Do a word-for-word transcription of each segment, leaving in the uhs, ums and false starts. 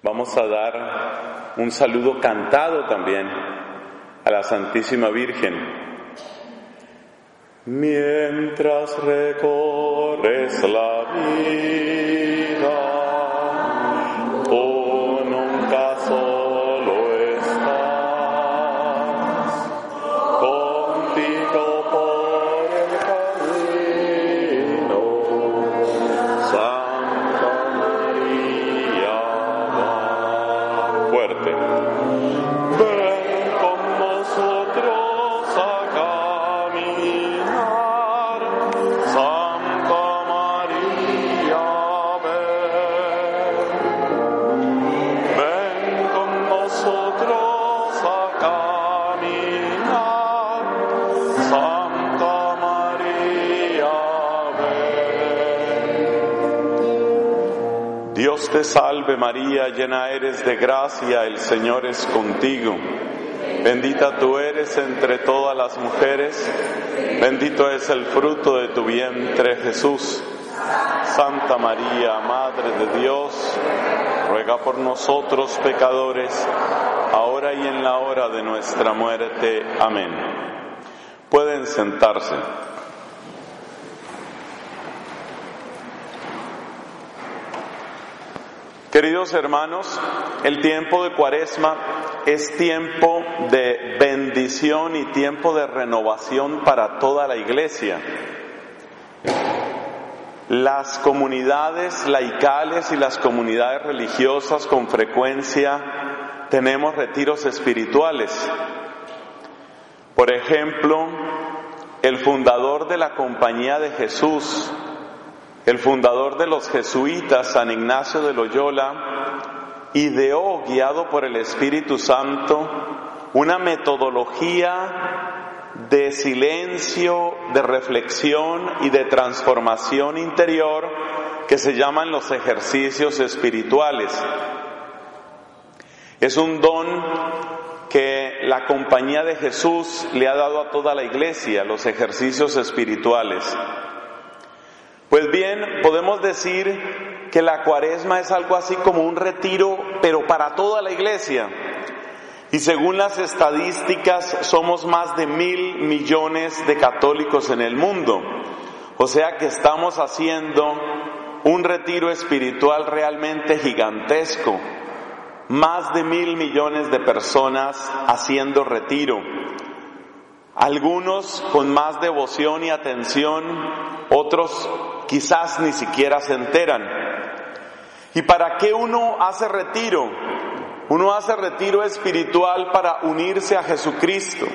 Vamos a dar un saludo cantado también a la Santísima Virgen. Mientras recorres la vida, tú nunca solo estás, contigo por el camino, Santa María va. Fuerte. Ven con nosotros a caminar, Santa María, ven. Ven con nosotros a caminar, Santa María, ven. Dios te salve María, llena eres de gracia, el Señor es contigo. Bendita tú eres entre todas las mujeres, bendito es el fruto de tu vientre, Jesús. Santa María, Madre de Dios, ruega por nosotros pecadores, ahora y en la hora de nuestra muerte. Amén. Pueden sentarse. Queridos hermanos, el tiempo de Cuaresma es tiempo de bendición y tiempo de renovación para toda la Iglesia. Las comunidades laicales y las comunidades religiosas con frecuencia tenemos retiros espirituales. Por ejemplo, el fundador de la Compañía de Jesús, el fundador de los jesuitas, San Ignacio de Loyola, ideó, guiado por el Espíritu Santo, una metodología de silencio, de reflexión y de transformación interior que se llaman los ejercicios espirituales. Es un don que la Compañía de Jesús le ha dado a toda la Iglesia, los ejercicios espirituales. Pues bien, podemos decir que la Cuaresma es algo así como un retiro, pero para toda la Iglesia. Y según las estadísticas, somos más de mil millones de católicos en el mundo. O sea que estamos haciendo un retiro espiritual realmente gigantesco. Más de mil millones de personas haciendo retiro. Algunos con más devoción y atención, otros quizás ni siquiera se enteran. ¿Y para qué uno hace retiro? Uno hace retiro espiritual para unirse a Jesucristo,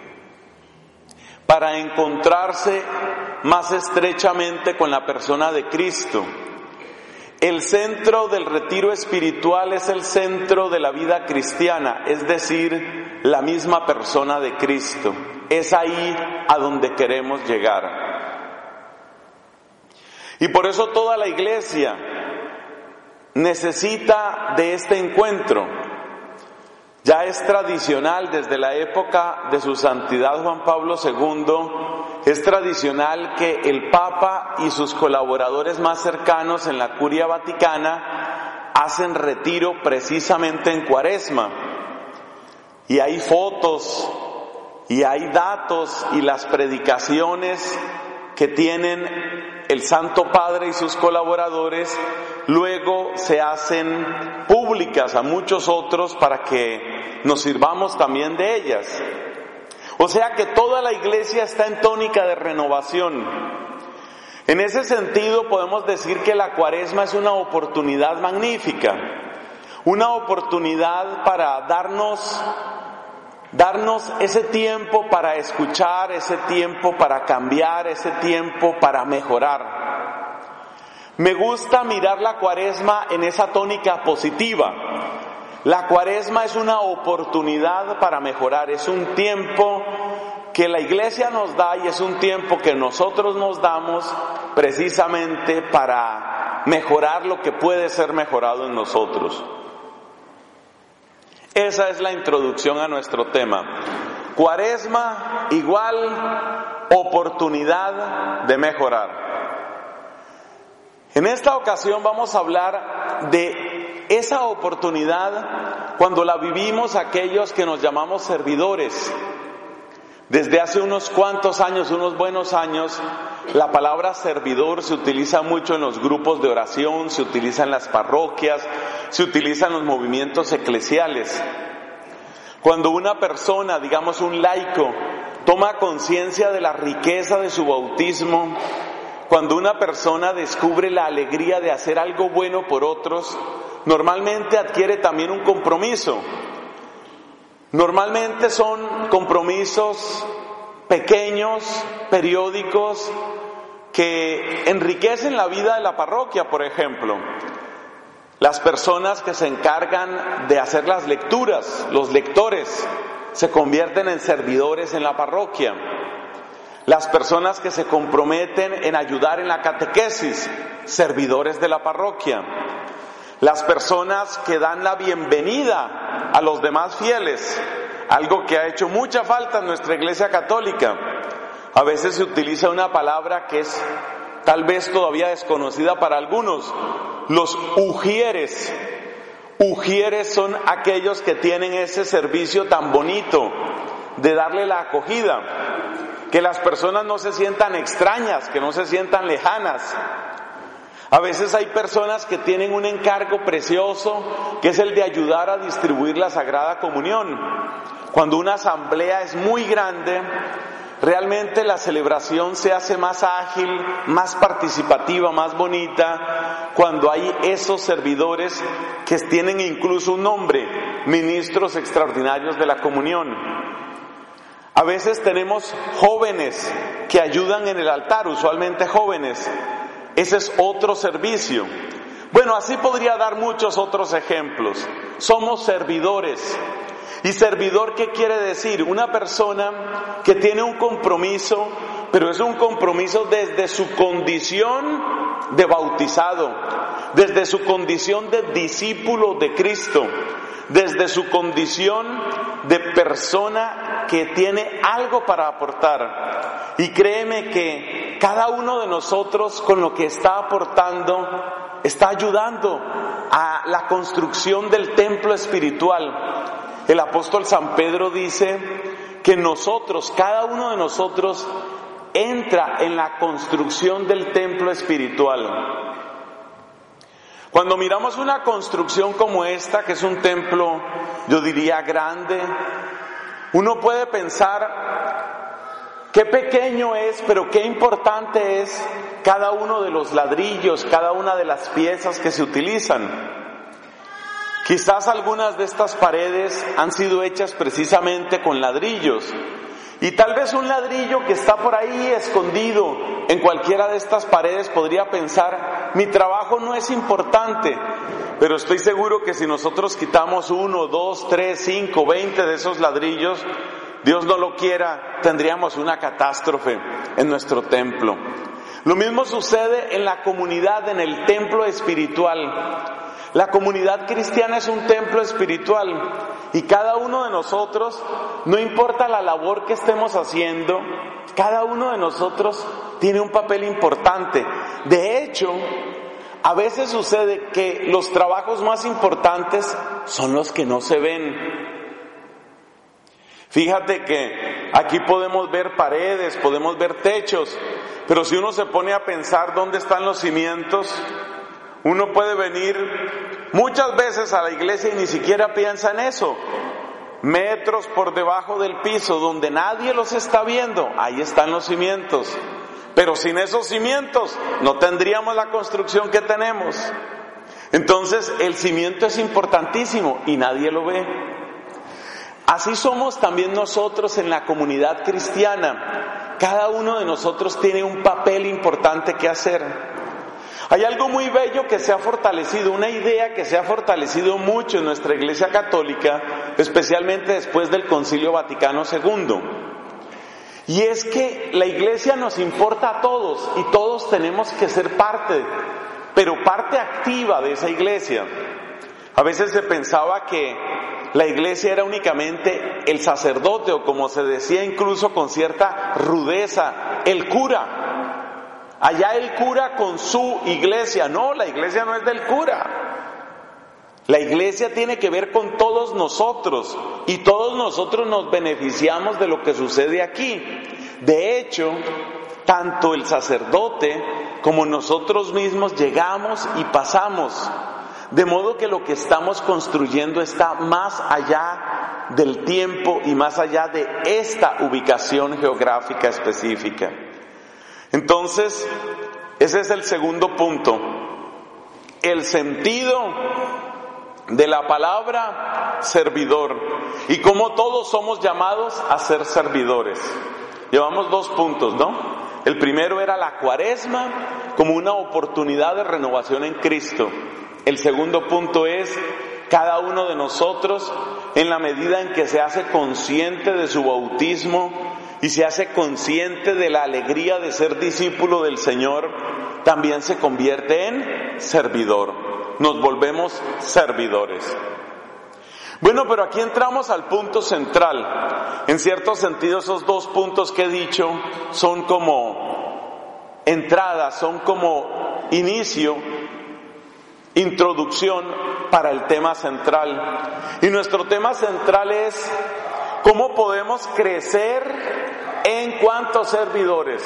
para encontrarse más estrechamente con la persona de Cristo. El centro del retiro espiritual es el centro de la vida cristiana, es decir, la misma persona de Cristo. Es ahí a donde queremos llegar. Y por eso toda la Iglesia necesita de este encuentro. Ya es tradicional desde la época de su santidad Juan Pablo segundo, es tradicional que el Papa y sus colaboradores más cercanos en la Curia Vaticana hacen retiro precisamente en Cuaresma. Y hay fotos, y hay datos, y las predicaciones que tienen el Santo Padre y sus colaboradores luego se hacen públicas a muchos otros para que nos sirvamos también de ellas. O sea que toda la Iglesia está en tónica de renovación. En ese sentido podemos decir que la Cuaresma es una oportunidad magnífica, una oportunidad para darnos Darnos ese tiempo para escuchar, ese tiempo para cambiar, ese tiempo para mejorar. Me gusta mirar la Cuaresma en esa tónica positiva. La Cuaresma es una oportunidad para mejorar, es un tiempo que la Iglesia nos da y es un tiempo que nosotros nos damos precisamente para mejorar lo que puede ser mejorado en nosotros. Esa es la introducción a nuestro tema. Cuaresma igual oportunidad de mejorar. En esta ocasión vamos a hablar de esa oportunidad, cuando la vivimos aquellos que nos llamamos servidores, desde hace unos cuantos años, unos buenos años, la palabra servidor se utiliza mucho en los grupos de oración, se utiliza en las parroquias, se utiliza en los movimientos eclesiales. Cuando una persona, digamos un laico, toma conciencia de la riqueza de su bautismo, cuando una persona descubre la alegría de hacer algo bueno por otros, normalmente adquiere también un compromiso. Normalmente son compromisos pequeños, periódicos, que enriquecen la vida de la parroquia, por ejemplo. Las personas que se encargan de hacer las lecturas, los lectores, se convierten en servidores en la parroquia. Las personas que se comprometen en ayudar en la catequesis, servidores de la parroquia. Las personas que dan la bienvenida a los demás fieles, algo que ha hecho mucha falta en nuestra Iglesia Católica. A veces se utiliza una palabra que es tal vez todavía desconocida para algunos, los ujieres. Ujieres son aquellos que tienen ese servicio tan bonito de darle la acogida, que las personas no se sientan extrañas, que no se sientan lejanas. A veces hay personas que tienen un encargo precioso, que es el de ayudar a distribuir la Sagrada Comunión. Cuando una asamblea es muy grande, realmente la celebración se hace más ágil, más participativa, más bonita, cuando hay esos servidores que tienen incluso un nombre, ministros extraordinarios de la comunión. A veces tenemos jóvenes que ayudan en el altar, usualmente jóvenes. Ese es otro servicio. Bueno, así podría dar muchos otros ejemplos. Somos servidores. ¿Y servidor qué quiere decir? Una persona que tiene un compromiso, pero es un compromiso desde su condición de bautizado, desde su condición de discípulo de Cristo, desde su condición de persona que tiene algo para aportar. Y créeme que cada uno de nosotros con lo que está aportando está ayudando a la construcción del templo espiritual. El apóstol San Pedro dice que nosotros, cada uno de nosotros, entra en la construcción del templo espiritual. Cuando miramos una construcción como esta, que es un templo, yo diría grande, uno puede pensar qué pequeño es, pero qué importante es cada uno de los ladrillos, cada una de las piezas que se utilizan. Quizás algunas de estas paredes han sido hechas precisamente con ladrillos. Y tal vez un ladrillo que está por ahí escondido en cualquiera de estas paredes podría pensar, mi trabajo no es importante. Pero estoy seguro que si nosotros quitamos uno, dos, tres, cinco, veinte de esos ladrillos, Dios no lo quiera, tendríamos una catástrofe en nuestro templo. Lo mismo sucede en la comunidad, en el templo espiritual. La comunidad cristiana es un templo espiritual y cada uno de nosotros, no importa la labor que estemos haciendo, cada uno de nosotros tiene un papel importante. De hecho, a veces sucede que los trabajos más importantes son los que no se ven. Fíjate que aquí podemos ver paredes, podemos ver techos, pero si uno se pone a pensar dónde están los cimientos, uno puede venir muchas veces a la iglesia y ni siquiera piensa en eso. Metros por debajo del piso, donde nadie los está viendo, ahí están los cimientos. Pero sin esos cimientos no tendríamos la construcción que tenemos. Entonces el cimiento es importantísimo y nadie lo ve. Así somos también nosotros en la comunidad cristiana. Cada uno de nosotros tiene un papel importante que hacer. Hay algo muy bello que se ha fortalecido, una idea que se ha fortalecido mucho en nuestra Iglesia Católica, especialmente después del Concilio Vaticano segundo. Y es que la Iglesia nos importa a todos y todos tenemos que ser parte, pero parte activa de esa Iglesia. A veces se pensaba que la Iglesia era únicamente el sacerdote, o como se decía incluso con cierta rudeza, el cura. Allá el cura con su iglesia. No, la iglesia no es del cura. La iglesia tiene que ver con todos nosotros y todos nosotros nos beneficiamos de lo que sucede aquí. De hecho, tanto el sacerdote como nosotros mismos llegamos y pasamos. De modo que lo que estamos construyendo está más allá del tiempo y más allá de esta ubicación geográfica específica. Entonces, ese es el segundo punto. El sentido de la palabra servidor y cómo todos somos llamados a ser servidores. Llevamos dos puntos, ¿no? El primero era la cuaresma como una oportunidad de renovación en Cristo. El segundo punto es cada uno de nosotros en la medida en que se hace consciente de su bautismo y se hace consciente de la alegría de ser discípulo del Señor, también se convierte en servidor. Nos volvemos servidores. Bueno, pero aquí entramos al punto central. En cierto sentido, esos dos puntos que he dicho son como entrada, son como inicio, introducción para el tema central. Y nuestro tema central es cómo podemos crecer en cuanto servidores.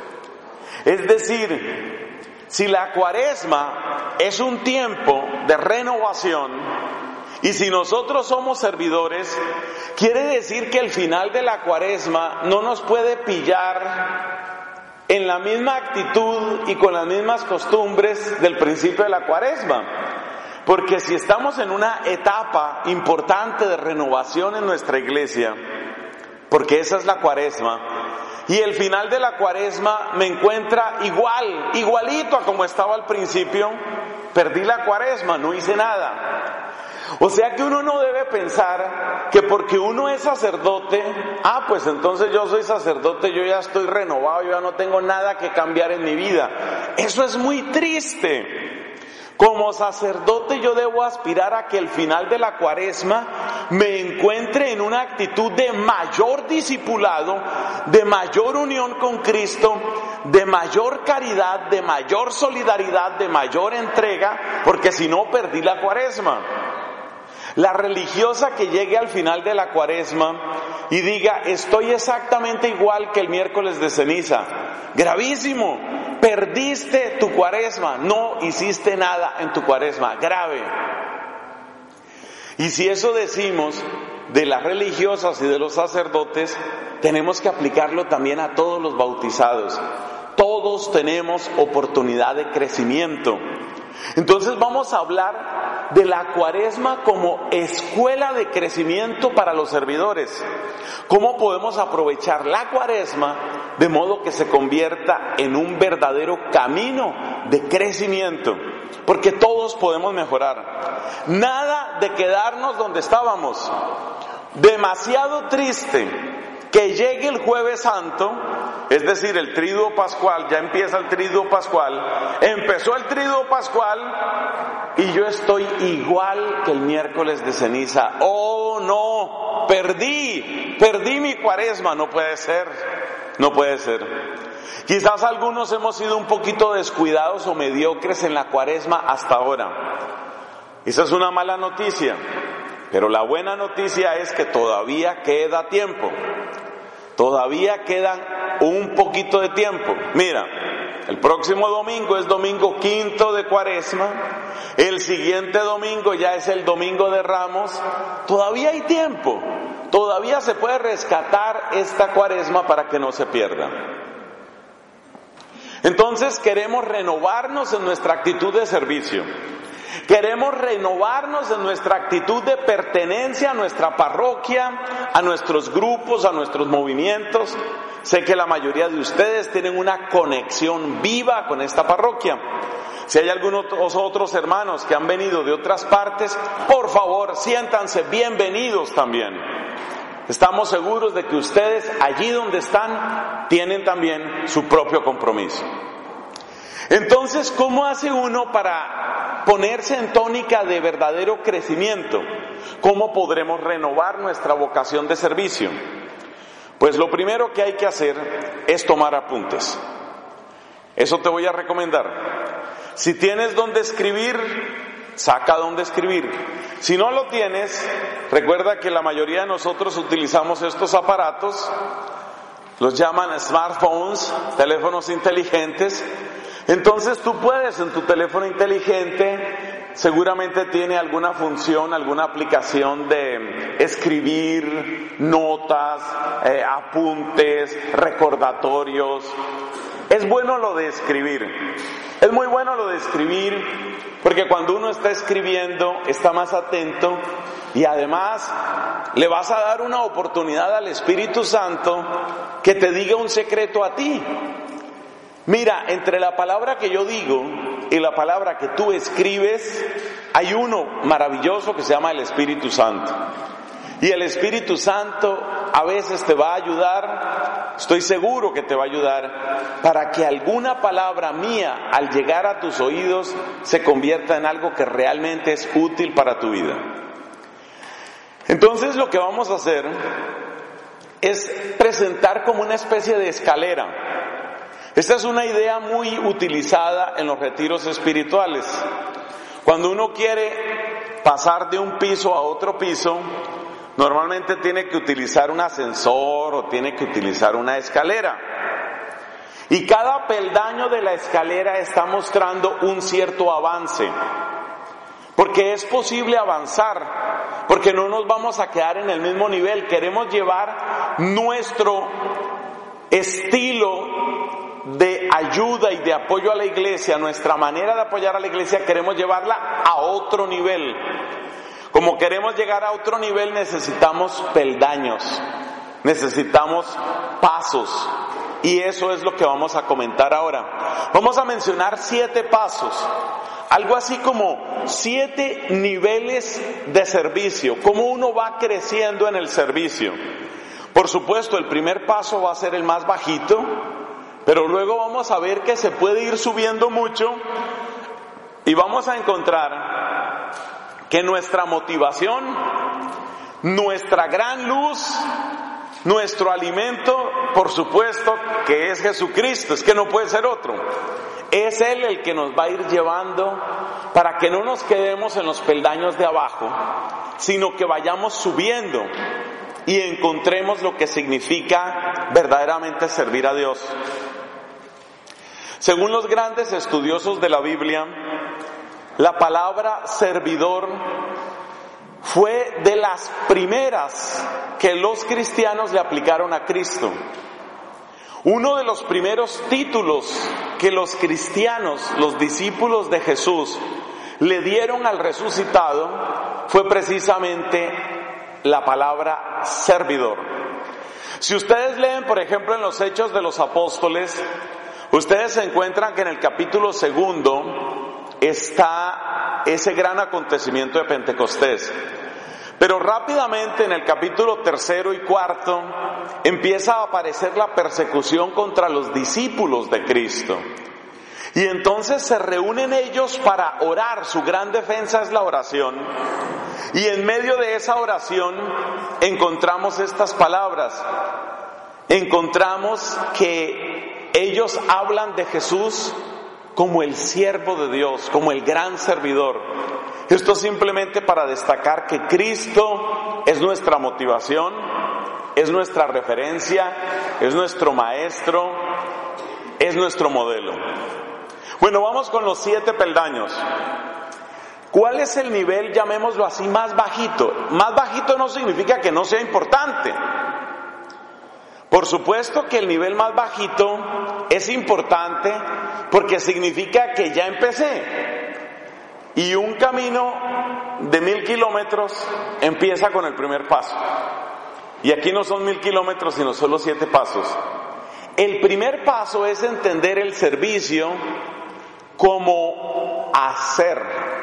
Es decir, si la cuaresma es un tiempo de renovación y si nosotros somos servidores, quiere decir que el final de la cuaresma no nos puede pillar en la misma actitud y con las mismas costumbres del principio de la cuaresma. Porque si estamos en una etapa importante de renovación en nuestra iglesia, porque esa es la cuaresma, y el final de la cuaresma me encuentra igual, igualito a como estaba al principio, perdí la cuaresma, no hice nada. O sea que uno no debe pensar que porque uno es sacerdote, ah, pues entonces yo soy sacerdote, yo ya estoy renovado, yo ya no tengo nada que cambiar en mi vida. Eso es muy triste. Como sacerdote yo debo aspirar a que el final de la cuaresma me encuentre en una actitud de mayor discipulado, de mayor unión con Cristo, de mayor caridad, de mayor solidaridad, de mayor entrega, porque si no perdí la cuaresma. La religiosa que llegue al final de la cuaresma y diga, estoy exactamente igual que el miércoles de ceniza, gravísimo, perdiste tu cuaresma, no hiciste nada en tu cuaresma, grave. Y si eso decimos de las religiosas y de los sacerdotes, tenemos que aplicarlo también a todos los bautizados. Todos tenemos oportunidad de crecimiento. Entonces vamos a hablar de la cuaresma como escuela de crecimiento para los servidores. ¿Cómo podemos aprovechar la cuaresma de modo que se convierta en un verdadero camino de crecimiento? Porque todos podemos mejorar. Nada de quedarnos donde estábamos. Demasiado triste que llegue el Jueves Santo, es decir, el Triduo Pascual, ya empieza el Triduo Pascual, empezó el Triduo Pascual y yo estoy igual que el miércoles de ceniza. ¡Oh, no! Perdí, perdí mi cuaresma, no puede ser, no puede ser. Quizás algunos hemos sido un poquito descuidados o mediocres en la cuaresma hasta ahora. Esa es una mala noticia, pero la buena noticia es que todavía queda tiempo. Todavía quedan un poquito de tiempo. Mira, el próximo domingo es domingo quinto de cuaresma, el siguiente domingo ya es el domingo de Ramos. Todavía hay tiempo, todavía se puede rescatar esta cuaresma para que no se pierda. Entonces queremos renovarnos en nuestra actitud de servicio. Queremos renovarnos en nuestra actitud de pertenencia a nuestra parroquia, a nuestros grupos, a nuestros movimientos. Sé que la mayoría de ustedes tienen una conexión viva con esta parroquia. Si hay algunos otros hermanos que han venido de otras partes, por favor, siéntanse bienvenidos también. Estamos seguros de que ustedes, allí donde están, tienen también su propio compromiso. Entonces, ¿cómo hace uno para ponerse en tónica de verdadero crecimiento? ¿Cómo podremos renovar nuestra vocación de servicio? Pues lo primero que hay que hacer es tomar apuntes. Eso te voy a recomendar. Si tienes donde escribir, saca dónde escribir. Si no lo tienes, recuerda que la mayoría de nosotros utilizamos estos aparatos, los llaman smartphones, teléfonos inteligentes. Entonces tú puedes en tu teléfono inteligente, seguramente tiene alguna función, alguna aplicación de escribir notas, eh, apuntes, recordatorios. Es bueno lo de escribir, es muy bueno lo de escribir, porque cuando uno está escribiendo está más atento y además le vas a dar una oportunidad al Espíritu Santo que te diga un secreto a ti. Mira, entre la palabra que yo digo y la palabra que tú escribes, hay uno maravilloso que se llama el Espíritu Santo. Y el Espíritu Santo a veces te va a ayudar, estoy seguro que te va a ayudar, para que alguna palabra mía al llegar a tus oídos se convierta en algo que realmente es útil para tu vida. Entonces lo que vamos a hacer es presentar como una especie de escalera. Esta es una idea muy utilizada en los retiros espirituales. Cuando uno quiere pasar de un piso a otro piso, normalmente tiene que utilizar un ascensor o tiene que utilizar una escalera. Y cada peldaño de la escalera está mostrando un cierto avance. Porque es posible avanzar, porque no nos vamos a quedar en el mismo nivel. Queremos llevar nuestro estilo de ayuda y de apoyo a la iglesia, nuestra manera de apoyar a la iglesia, queremos llevarla a otro nivel. Como queremos llegar a otro nivel, necesitamos peldaños, necesitamos pasos, y eso es lo que vamos a comentar ahora. Vamos a mencionar siete pasos, algo así como siete niveles de servicio, cómo uno va creciendo en el servicio. Por supuesto, el primer paso va a ser el más bajito, pero luego vamos a ver que se puede ir subiendo mucho y vamos a encontrar que nuestra motivación, nuestra gran luz, nuestro alimento, por supuesto que es Jesucristo, es que no puede ser otro. Es Él el que nos va a ir llevando para que no nos quedemos en los peldaños de abajo, sino que vayamos subiendo y encontremos lo que significa verdaderamente servir a Dios. Según los grandes estudiosos de la Biblia, la palabra servidor fue de las primeras que los cristianos le aplicaron a Cristo. Uno de los primeros títulos que los cristianos, los discípulos de Jesús, le dieron al resucitado fue precisamente la palabra servidor. Si ustedes leen, por ejemplo, en los Hechos de los Apóstoles, ustedes se encuentran que en el capítulo segundo está ese gran acontecimiento de Pentecostés. Pero rápidamente en el capítulo tercero y cuarto empieza a aparecer la persecución contra los discípulos de Cristo. Y entonces se reúnen ellos para orar, su gran defensa es la oración. Y en medio de esa oración encontramos estas palabras. Encontramos que ellos hablan de Jesús como el siervo de Dios, como el gran servidor. Esto simplemente para destacar que Cristo es nuestra motivación, es nuestra referencia, es nuestro maestro, es nuestro modelo. Bueno, vamos con los siete peldaños. ¿Cuál es el nivel, llamémoslo así, más bajito? Más bajito no significa que no sea importante. Por supuesto que el nivel más bajito es importante porque significa que ya empecé. Y un camino de mil kilómetros empieza con el primer paso. Y aquí no son mil kilómetros, sino solo siete pasos. El primer paso es entender el servicio como hacer.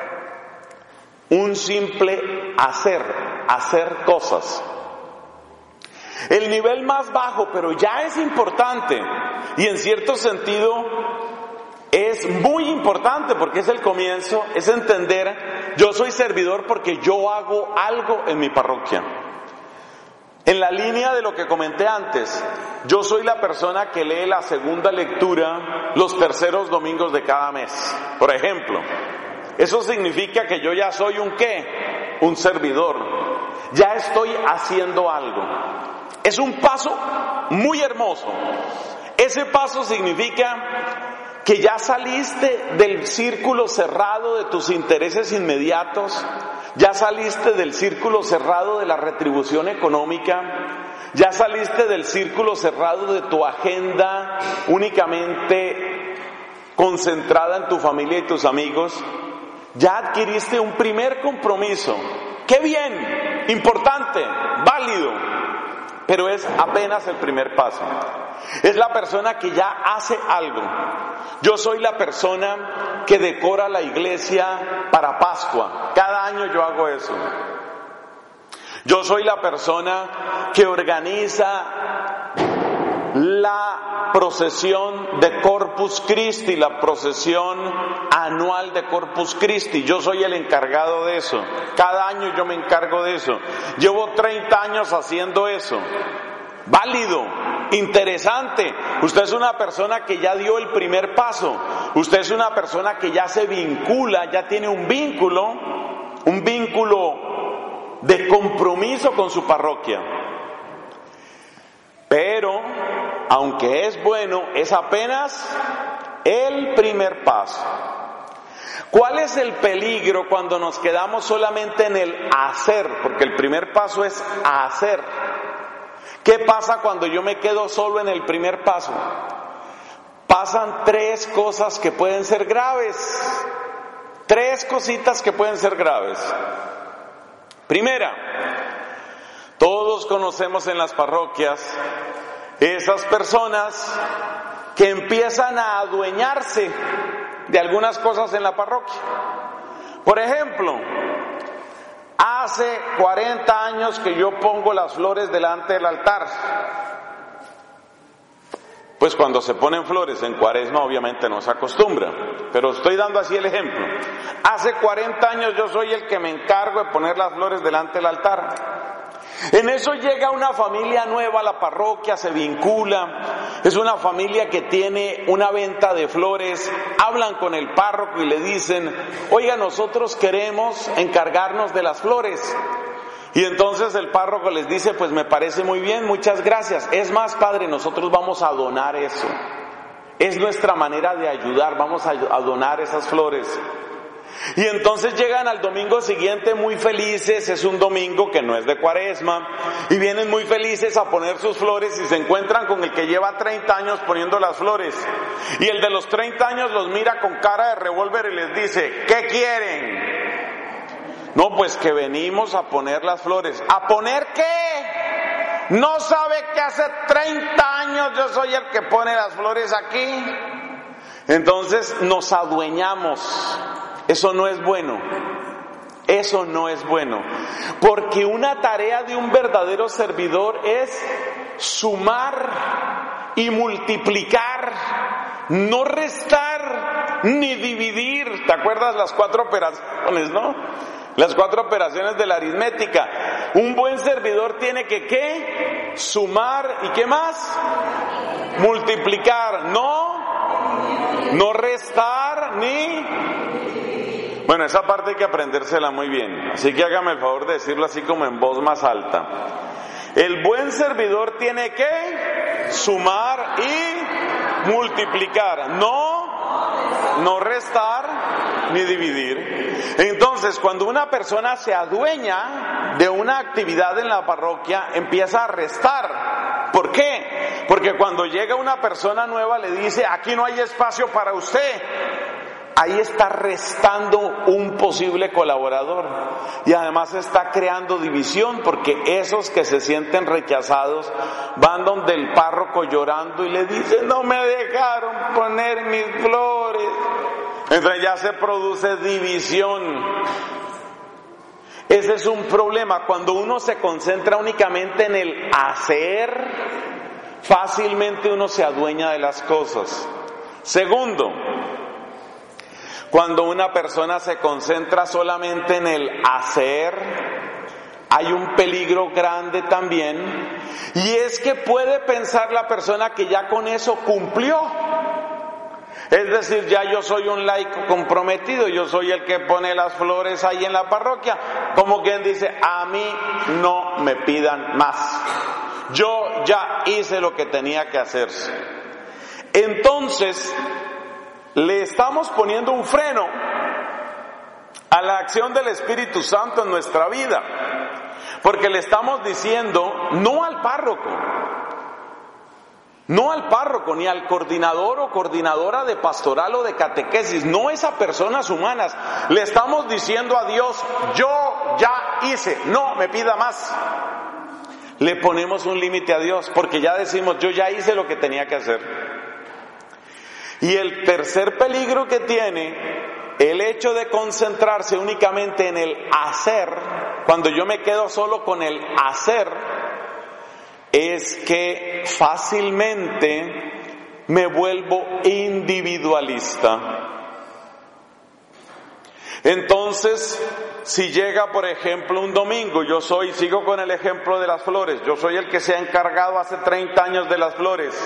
Un simple hacer, hacer cosas. El nivel más bajo, pero ya es importante y en cierto sentido es muy importante porque es el comienzo, es entender, yo soy servidor porque yo hago algo en mi parroquia. En la línea de lo que comenté antes, yo soy la persona que lee la segunda lectura los terceros domingos de cada mes, por ejemplo. Eso significa que yo ya soy un ¿qué? Un servidor. Ya estoy haciendo algo. Es un paso muy hermoso. Ese paso significa que ya saliste del círculo cerrado de tus intereses inmediatos, ya saliste del círculo cerrado de la retribución económica, ya saliste del círculo cerrado de tu agenda únicamente concentrada en tu familia y tus amigos. Ya adquiriste un primer compromiso. ¡Qué bien! Importante, válido, pero es apenas el primer paso. Es la persona que ya hace algo. Yo soy la persona que decora la iglesia para Pascua. Cada año yo hago eso. Yo soy la persona que organiza la procesión de Corpus Christi, la procesión anual de Corpus Christi. Yo soy el encargado de eso. Cada año yo me encargo de eso. Llevo treinta años haciendo eso. Válido, interesante. Usted es una persona que ya dio el primer paso. Usted es una persona que ya se vincula, ya tiene un vínculo, un vínculo de compromiso con su parroquia. Pero, aunque es bueno, es apenas el primer paso. ¿Cuál es el peligro cuando nos quedamos solamente en el hacer? Porque el primer paso es hacer. ¿Qué pasa cuando yo me quedo solo en el primer paso? Pasan tres cosas que pueden ser graves. Tres cositas que pueden ser graves. Primera, todos conocemos en las parroquias esas personas que empiezan a adueñarse de algunas cosas en la parroquia. Por ejemplo, hace cuarenta años que yo pongo las flores delante del altar. Pues cuando se ponen flores en Cuaresma obviamente no se acostumbra, pero estoy dando así el ejemplo. Hace cuarenta años yo soy el que me encargo de poner las flores delante del altar. En eso llega una familia nueva a la parroquia, se vincula, es una familia que tiene una venta de flores, hablan con el párroco y le dicen, oiga, nosotros queremos encargarnos de las flores. Y entonces el párroco les dice, pues me parece muy bien, muchas gracias. Es más, padre, nosotros vamos a donar eso. Es nuestra manera de ayudar, vamos a donar esas flores. Y entonces llegan al domingo siguiente muy felices, es un domingo que no es de Cuaresma, y vienen muy felices a poner sus flores y se encuentran con el que lleva treinta años poniendo las flores. Y el de los treinta años los mira con cara de revólver y les dice, ¿qué quieren? No, pues que venimos a poner las flores. ¿A poner qué? ¿No sabe que hace treinta años yo soy el que pone las flores aquí? Entonces nos adueñamos. Eso no es bueno. Eso no es bueno. Porque una tarea de un verdadero servidor es sumar y multiplicar, no restar ni dividir. ¿Te acuerdas las cuatro operaciones, no? Las cuatro operaciones de la aritmética. Un buen servidor tiene que ¿qué? Sumar y ¿qué más? Multiplicar, no, no restar ni... Bueno, esa parte hay que aprendérsela muy bien, así que hágame el favor de decirlo así como en voz más alta. El buen servidor tiene que sumar y multiplicar, no, no restar ni dividir. Entonces, cuando una persona se adueña de una actividad en la parroquia, empieza a restar. ¿Por qué? Porque cuando llega una persona nueva le dice, aquí no hay espacio para usted. Ahí está restando un posible colaborador y además está creando división, porque esos que se sienten rechazados van donde el párroco llorando y le dicen, no me dejaron poner mis flores. Entonces ya se produce división. Ese es un problema. Cuando uno se concentra únicamente en el hacer, fácilmente uno se adueña de las cosas. Segundo, cuando una persona se concentra solamente en el hacer, hay un peligro grande también, y es que puede pensar la persona que ya con eso cumplió. Es decir, ya yo soy un laico comprometido, yo soy el que pone las flores ahí en la parroquia. Como quien dice, a mí no me pidan más. Yo ya hice lo que tenía que hacerse. Entonces, le estamos poniendo un freno a la acción del Espíritu Santo en nuestra vida. Porque le estamos diciendo, no al párroco, no al párroco, ni al coordinador o coordinadora de pastoral o de catequesis, no es a personas humanas. Le estamos diciendo a Dios, yo ya hice, no me pida más. Le ponemos un límite a Dios, porque ya decimos, yo ya hice lo que tenía que hacer. Y el tercer peligro que tiene el hecho de concentrarse únicamente en el hacer, cuando yo me quedo solo con el hacer, es que fácilmente me vuelvo individualista. Entonces, si llega, por ejemplo, un domingo, yo soy, sigo con el ejemplo de las flores, yo soy el que se ha encargado hace treinta años de las flores,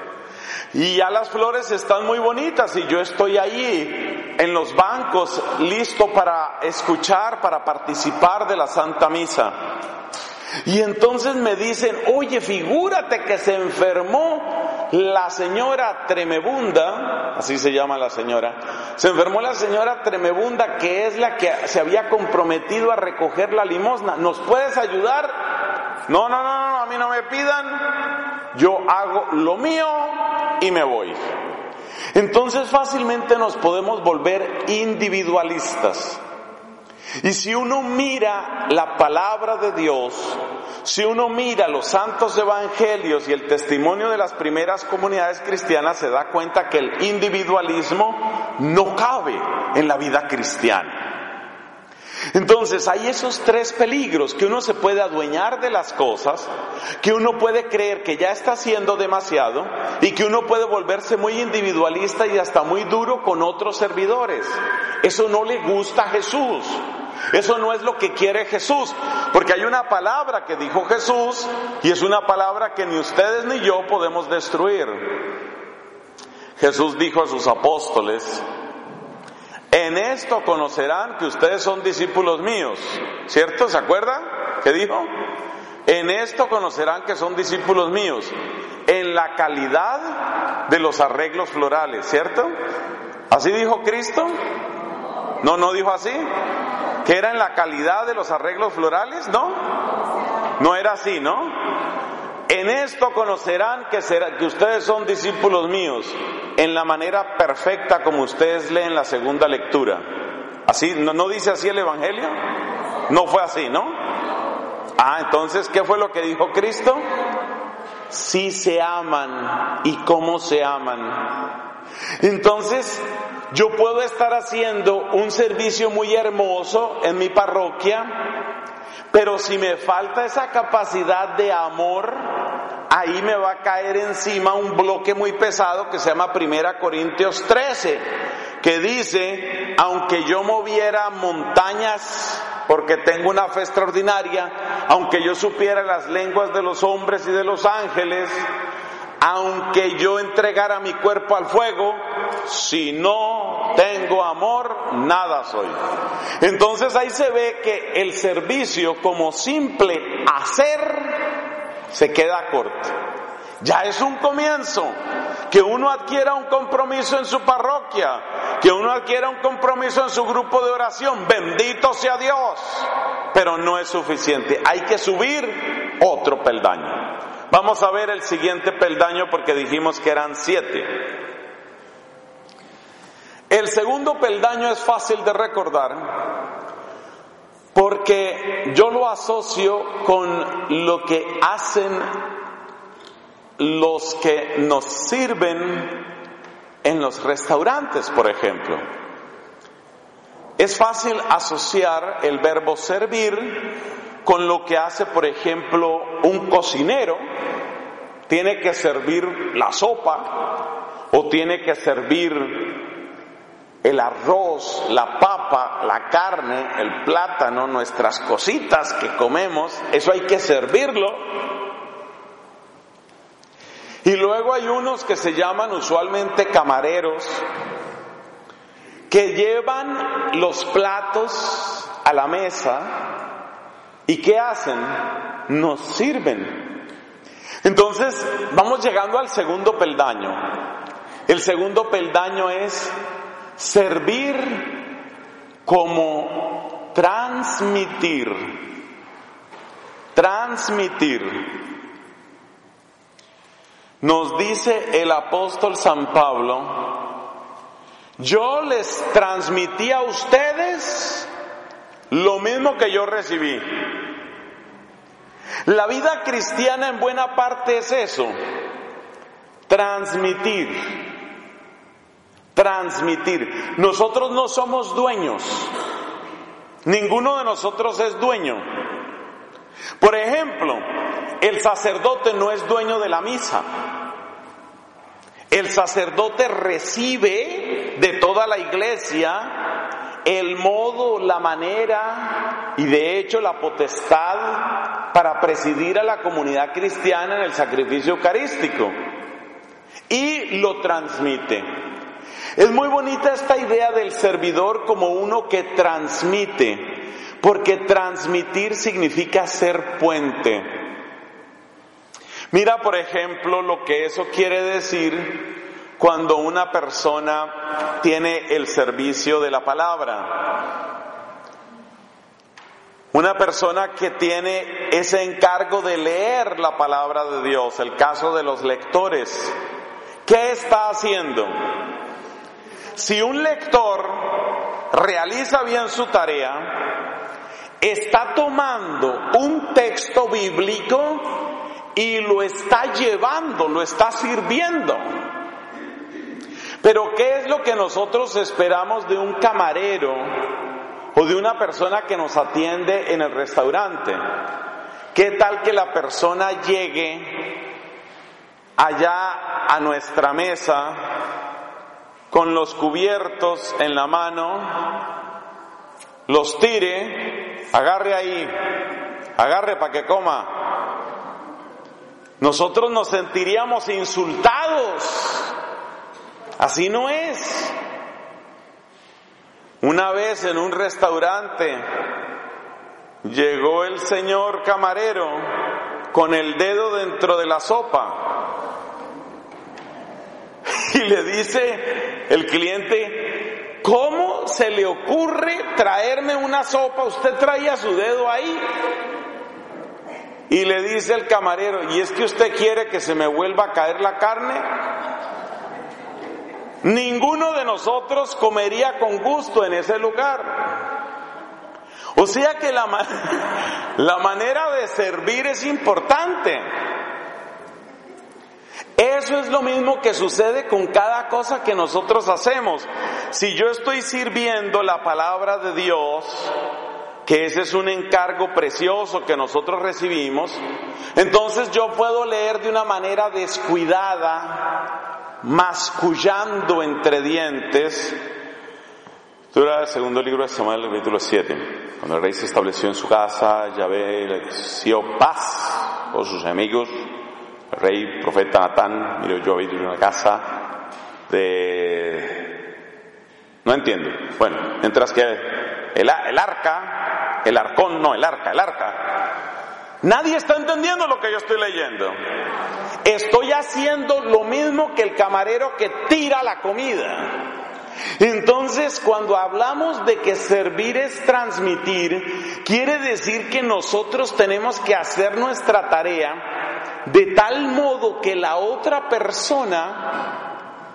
y ya las flores están muy bonitas, y yo estoy ahí en los bancos, listo para escuchar, para participar de la Santa Misa. Y entonces me dicen, oye, figúrate que se enfermó la señora Tremebunda, así se llama la señora, se enfermó la señora Tremebunda, que es la que se había comprometido a recoger la limosna. ¿Nos puedes ayudar? No, no, no, no, a mí no me pidan, yo hago lo mío y me voy. Entonces fácilmente nos podemos volver individualistas. Y si uno mira la palabra de Dios, si uno mira los santos evangelios y el testimonio de las primeras comunidades cristianas, se da cuenta que el individualismo no cabe en la vida cristiana. Entonces hay esos tres peligros, que uno se puede adueñar de las cosas, que uno puede creer que ya está haciendo demasiado y que uno puede volverse muy individualista y hasta muy duro con otros servidores. Eso no le gusta a Jesús. Eso no es lo que quiere Jesús, porque hay una palabra que dijo Jesús y es una palabra que ni ustedes ni yo podemos destruir. Jesús dijo a sus apóstoles, en esto conocerán que ustedes son discípulos míos, ¿cierto? ¿Se acuerdan? ¿Qué dijo? En esto conocerán que son discípulos míos, en la calidad de los arreglos florales, ¿cierto? ¿Así dijo Cristo? No, no dijo así. ¿Que era en la calidad de los arreglos florales? No, no era así, ¿no? En esto conocerán que, será, que ustedes son discípulos míos, en la manera perfecta como ustedes leen la segunda lectura. ¿Así? ¿No, no dice así el Evangelio? No fue así, ¿no? Ah, entonces, ¿qué fue lo que dijo Cristo? Sí se aman, ¿y cómo se aman? Entonces, yo puedo estar haciendo un servicio muy hermoso en mi parroquia, pero si me falta esa capacidad de amor, ahí me va a caer encima un bloque muy pesado que se llama Primera Corintios trece, que dice, aunque yo moviera montañas porque tengo una fe extraordinaria, aunque yo supiera las lenguas de los hombres y de los ángeles, aunque yo entregara mi cuerpo al fuego, si no tengo amor, nada soy. Entonces ahí se ve que el servicio como simple hacer se queda corto. Ya es un comienzo, que uno adquiera un compromiso en su parroquia, que uno adquiera un compromiso en su grupo de oración, bendito sea Dios, pero no es suficiente, hay que subir otro peldaño. Vamos a ver el siguiente peldaño porque dijimos que eran siete. El segundo peldaño es fácil de recordar porque yo lo asocio con lo que hacen los que nos sirven en los restaurantes, por ejemplo. Es fácil asociar el verbo servir con lo que hace, por ejemplo, un cocinero. Tiene que servir la sopa, o tiene que servir el arroz, la papa, la carne, el plátano, nuestras cositas que comemos. Eso hay que servirlo. Y luego hay unos que se llaman usualmente camareros, que llevan los platos a la mesa y ¿qué hacen? Nos sirven. Entonces vamos llegando al segundo peldaño. El segundo peldaño es servir como transmitir. Transmitir. Nos dice el apóstol San Pablo: yo les transmití a ustedes lo mismo que yo recibí. La vida cristiana en buena parte es eso: transmitir, transmitir. Nosotros no somos dueños, ninguno de nosotros es dueño. Por ejemplo, el sacerdote no es dueño de la misa. El sacerdote recibe de toda la iglesia el modo, la manera y de hecho la potestad para presidir a la comunidad cristiana en el sacrificio eucarístico y lo transmite. Es muy bonita esta idea del servidor como uno que transmite, porque transmitir significa ser puente. Mira, por ejemplo, lo que eso quiere decir cuando una persona tiene el servicio de la palabra. Una persona que tiene ese encargo de leer la palabra de Dios, el caso de los lectores. ¿Qué está haciendo? Si un lector realiza bien su tarea, está tomando un texto bíblico y lo está llevando, lo está sirviendo. Pero ¿qué es lo que nosotros esperamos de un camarero o de una persona que nos atiende en el restaurante? ¿Qué tal que la persona llegue allá a nuestra mesa con los cubiertos en la mano, los tire, agarre ahí, agarre para que coma? Nosotros nos sentiríamos insultados. Así no es. Una vez en un restaurante llegó el señor camarero con el dedo dentro de la sopa y le dice el cliente: ¿cómo se le ocurre traerme una sopa? Usted traía su dedo ahí. Y le dice el camarero: ¿y es que usted quiere que se me vuelva a caer la carne? Ninguno de nosotros comería con gusto en ese lugar. O sea que la, man- la manera de servir es importante. Eso es lo mismo que sucede con cada cosa que nosotros hacemos. Si yo estoy sirviendo la palabra de Dios, que ese es un encargo precioso que nosotros recibimos, entonces yo puedo leer de una manera descuidada, mascullando entre dientes. Lectura del segundo libro de Samuel, capítulo siete. Cuando el rey se estableció en su casa, Yahvé le dio paz por sus enemigos. El rey, profeta Natán, miró: yo habito en una casa de... No entiendo. Bueno, mientras que el, el arca, el arcón, no, el arca, el arca. Nadie está entendiendo lo que yo estoy leyendo. Estoy haciendo lo mismo que el camarero que tira la comida. Entonces, cuando hablamos de que servir es transmitir, quiere decir que nosotros tenemos que hacer nuestra tarea de tal modo que la otra persona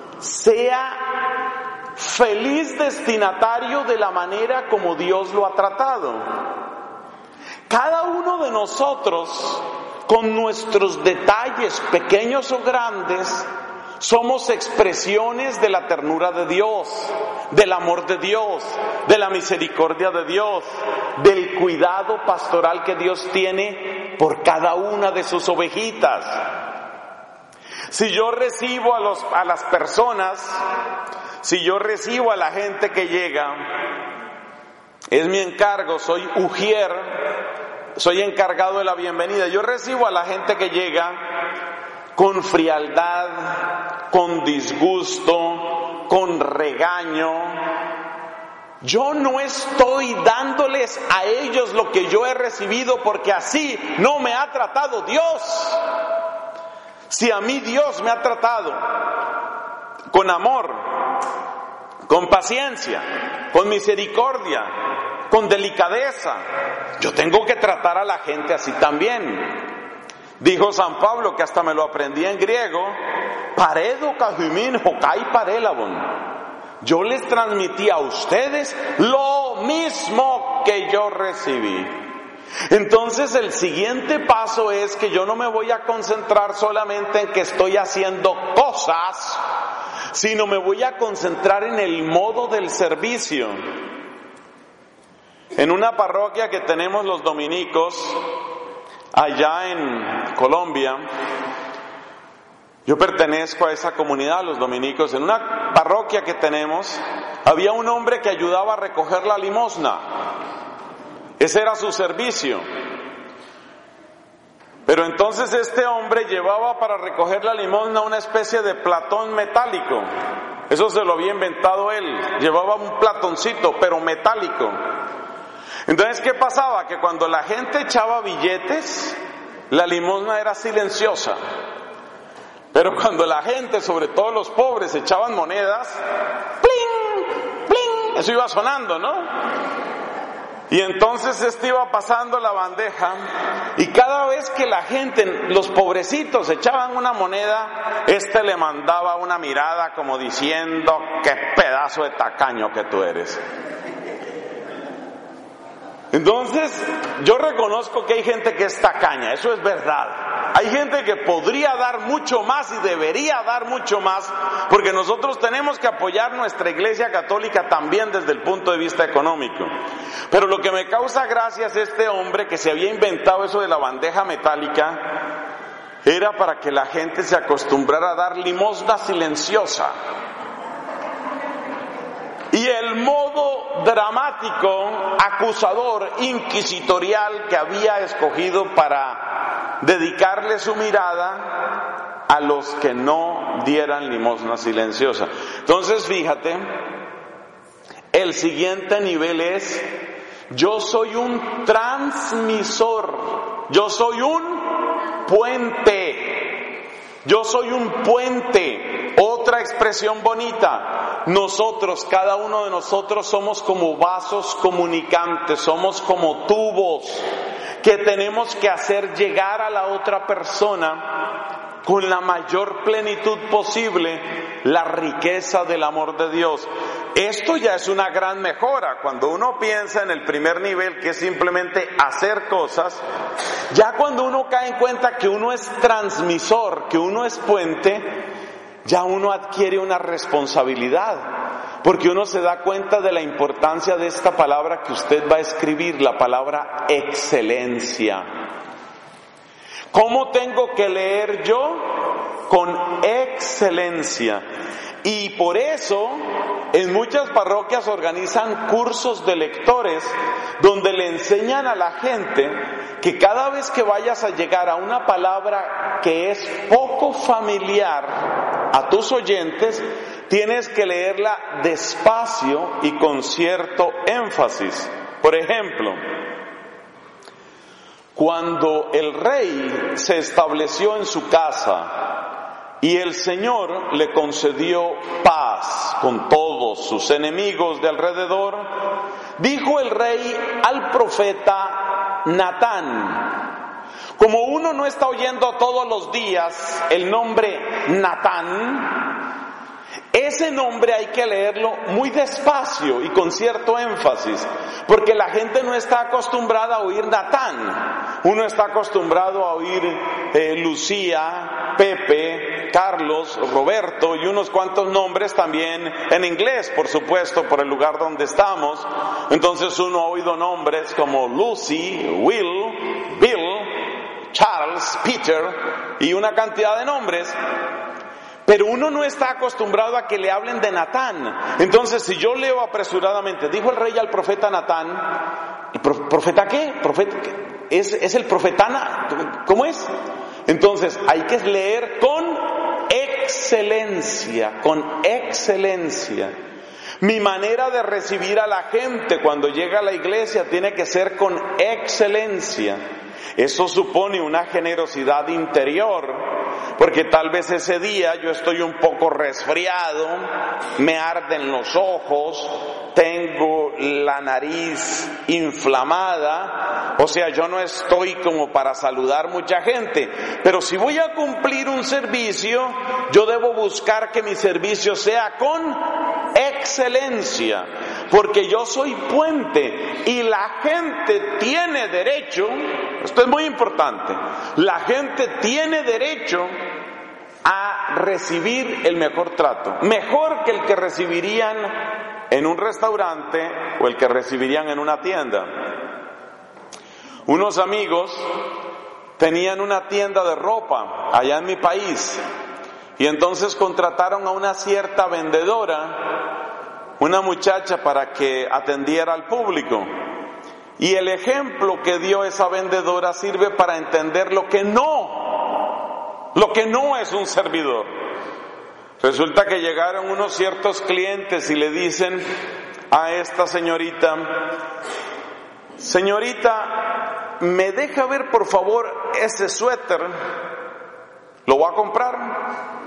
sea feliz destinatario de la manera como Dios lo ha tratado. Cada uno de nosotros, con nuestros detalles pequeños o grandes, somos expresiones de la ternura de Dios, del amor de Dios, de la misericordia de Dios, del cuidado pastoral que Dios tiene por cada una de sus ovejitas. Si yo recibo a, los, a las personas, si yo recibo a la gente que llega, es mi encargo, soy ujier, soy encargado de la bienvenida. Yo recibo a la gente que llega con frialdad, con disgusto, con regaño. Yo no estoy dándoles a ellos lo que yo he recibido porque así no me ha tratado Dios. Si a mí Dios me ha tratado con amor, con paciencia, con misericordia, con delicadeza, yo tengo que tratar a la gente así también. Dijo San Pablo, que hasta me lo aprendí en griego, paredo kajumin hokai parelabon. Yo les transmití a ustedes lo mismo que yo recibí. Entonces el siguiente paso es que yo no me voy a concentrar solamente en que estoy haciendo cosas, sino me voy a concentrar en el modo del servicio. En una parroquia que tenemos los dominicos, allá en Colombia, yo pertenezco a esa comunidad, los dominicos. En una parroquia que tenemos, había un hombre que ayudaba a recoger la limosna. Ese era su servicio. Pero entonces este hombre llevaba para recoger la limosna una especie de platón metálico. Eso se lo había inventado él. Llevaba un platoncito, pero metálico. Entonces, ¿qué pasaba? Que cuando la gente echaba billetes, la limosna era silenciosa. Pero cuando la gente, sobre todo los pobres, echaban monedas, ¡pling! ¡Pling! Eso iba sonando, ¿no? Y entonces este iba pasando la bandeja, y cada vez que la gente, los pobrecitos, echaban una moneda, este le mandaba una mirada como diciendo, ¡qué pedazo de tacaño que tú eres! Entonces, yo reconozco que hay gente que es tacaña, eso es verdad. Hay gente que podría dar mucho más y debería dar mucho más, porque nosotros tenemos que apoyar nuestra Iglesia Católica también desde el punto de vista económico. Pero lo que me causa gracia es este hombre que se había inventado eso de la bandeja metálica, era para que la gente se acostumbrara a dar limosna silenciosa. Y el modo dramático, acusador, inquisitorial que había escogido para dedicarle su mirada a los que no dieran limosna silenciosa. Entonces, fíjate, el siguiente nivel es, yo soy un transmisor, yo soy un puente, yo soy un puente. Otra expresión bonita, nosotros, cada uno de nosotros somos como vasos comunicantes, somos como tubos que tenemos que hacer llegar a la otra persona con la mayor plenitud posible la riqueza del amor de Dios. Esto ya es una gran mejora. Cuando uno piensa en el primer nivel, que es simplemente hacer cosas, ya cuando uno cae en cuenta que uno es transmisor, que uno es puente, ya uno adquiere una responsabilidad, porque uno se da cuenta de la importancia de esta palabra que usted va a escribir, la palabra excelencia. ¿Cómo tengo que leer yo? Con excelencia. Y por eso en muchas parroquias organizan cursos de lectores donde le enseñan a la gente que cada vez que vayas a llegar a una palabra que es poco familiar a tus oyentes, tienes que leerla despacio y con cierto énfasis. Por ejemplo, cuando el rey se estableció en su casa y el Señor le concedió paz con todos sus enemigos de alrededor, dijo el rey al profeta Natán. Como uno no está oyendo todos los días el nombre Natán, ese nombre hay que leerlo muy despacio y con cierto énfasis, porque la gente no está acostumbrada a oír Natán. Uno está acostumbrado a oír eh, Lucía, Pepe, Carlos, Roberto y unos cuantos nombres también en inglés, por supuesto, por el lugar donde estamos. Entonces uno ha oído nombres como Lucy, Will, Bill, Charles, Peter y una cantidad de nombres. Pero uno no está acostumbrado a que le hablen de Natán. Entonces, si yo leo apresuradamente, dijo el rey al profeta Natán, ¿profeta qué? ¿Profeta qué? es, es el profeta Ana. ¿Cómo es? Entonces hay que leer con excelencia, con excelencia. Mi manera de recibir a la gente cuando llega a la iglesia tiene que ser con excelencia. Eso supone una generosidad interior, porque tal vez ese día yo estoy un poco resfriado, me arden los ojos, tengo la nariz inflamada, o sea, yo no estoy como para saludar mucha gente, pero si voy a cumplir un servicio, yo debo buscar que mi servicio sea con excelencia, porque yo soy puente y la gente tiene derecho, esto es muy importante, la gente tiene derecho a recibir el mejor trato, mejor que el que recibirían en un restaurante o el que recibirían en una tienda. Unos amigos tenían una tienda de ropa allá en mi país y entonces contrataron a una cierta vendedora, una muchacha, para que atendiera al público. Y el ejemplo que dio esa vendedora sirve para entender lo que no, lo que no es un servidor. Resulta que llegaron unos ciertos clientes y le dicen a esta señorita: señorita, ¿me deja ver por favor ese suéter? ¿Lo voy a comprar?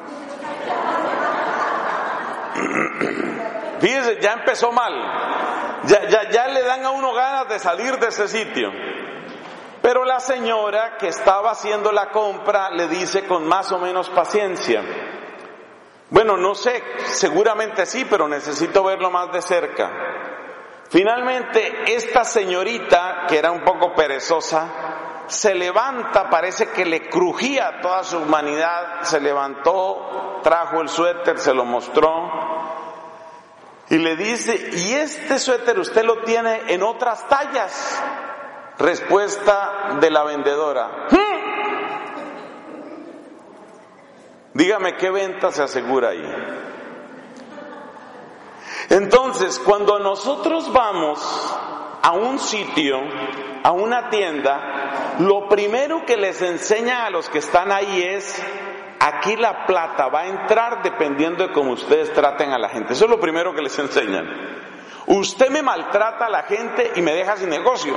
Fíjese, ya empezó mal. Ya, ya, ya le dan a uno ganas de salir de ese sitio. Pero la señora que estaba haciendo la compra le dice con más o menos paciencia: bueno, no sé, seguramente sí, pero necesito verlo más de cerca. Finalmente, esta señorita, que era un poco perezosa, se levanta, parece que le crujía toda su humanidad, se levantó, trajo el suéter, se lo mostró y le dice: ¿y este suéter usted lo tiene en otras tallas? Respuesta de la vendedora: ¿Mm? Dígame qué venta se asegura ahí. Entonces, cuando nosotros vamos a un sitio, a una tienda, lo primero que les enseña a los que están ahí es: aquí la plata va a entrar dependiendo de cómo ustedes traten a la gente. Eso es lo primero que les enseñan. Usted me maltrata a la gente y me deja sin negocio.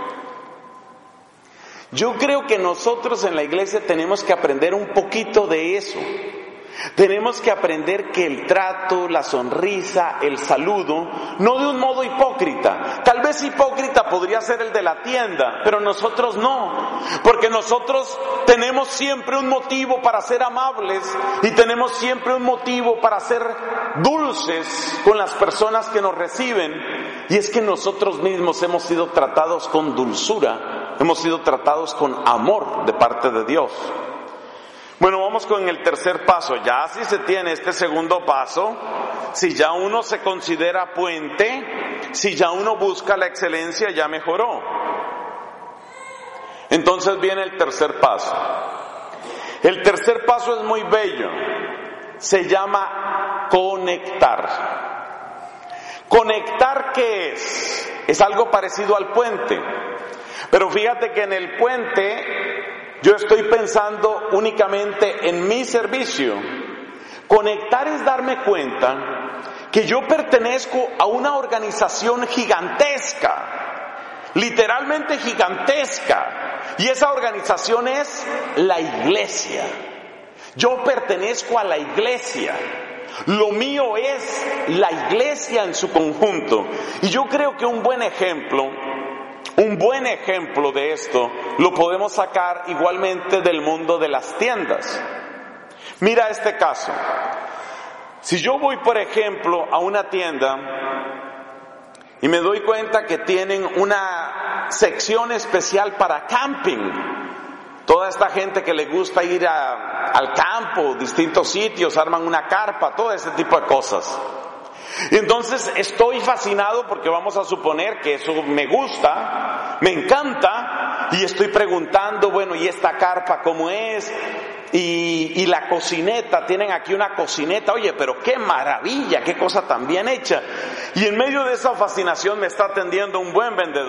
Yo creo que nosotros en la iglesia tenemos que aprender un poquito de eso. Tenemos que aprender que el trato, la sonrisa, el saludo, no de un modo hipócrita. Tal vez hipócrita podría ser el de la tienda, pero nosotros no. Porque nosotros tenemos siempre un motivo para ser amables y tenemos siempre un motivo para ser dulces con las personas que nos reciben. Y es que nosotros mismos hemos sido tratados con dulzura, hemos sido tratados con amor de parte de Dios. Bueno, vamos con el tercer paso. Ya si se tiene este segundo paso, si ya uno se considera puente, si ya uno busca la excelencia, ya mejoró. Entonces viene el tercer paso. El tercer paso es muy bello. Se llama conectar. ¿Conectar qué es? Es algo parecido al puente. Pero fíjate que en el puente yo estoy pensando únicamente en mi servicio. Conectar es darme cuenta que yo pertenezco a una organización gigantesca, literalmente gigantesca, y esa organización es la iglesia. Yo pertenezco a la iglesia. Lo mío es la iglesia en su conjunto. Y yo creo que un buen ejemplo Un buen ejemplo de esto lo podemos sacar igualmente del mundo de las tiendas. Mira este caso. Si yo voy, por ejemplo, a una tienda y me doy cuenta que tienen una sección especial para camping, toda esta gente que le gusta ir a, al campo, distintos sitios, arman una carpa, todo ese tipo de cosas. Y entonces estoy fascinado porque vamos a suponer que eso me gusta, me encanta, y estoy preguntando, bueno, ¿y esta carpa cómo es? Y, y la cocineta, tienen aquí una cocineta, oye, pero qué maravilla, qué cosa tan bien hecha. Y en medio de esa fascinación me está atendiendo un buen vendedor.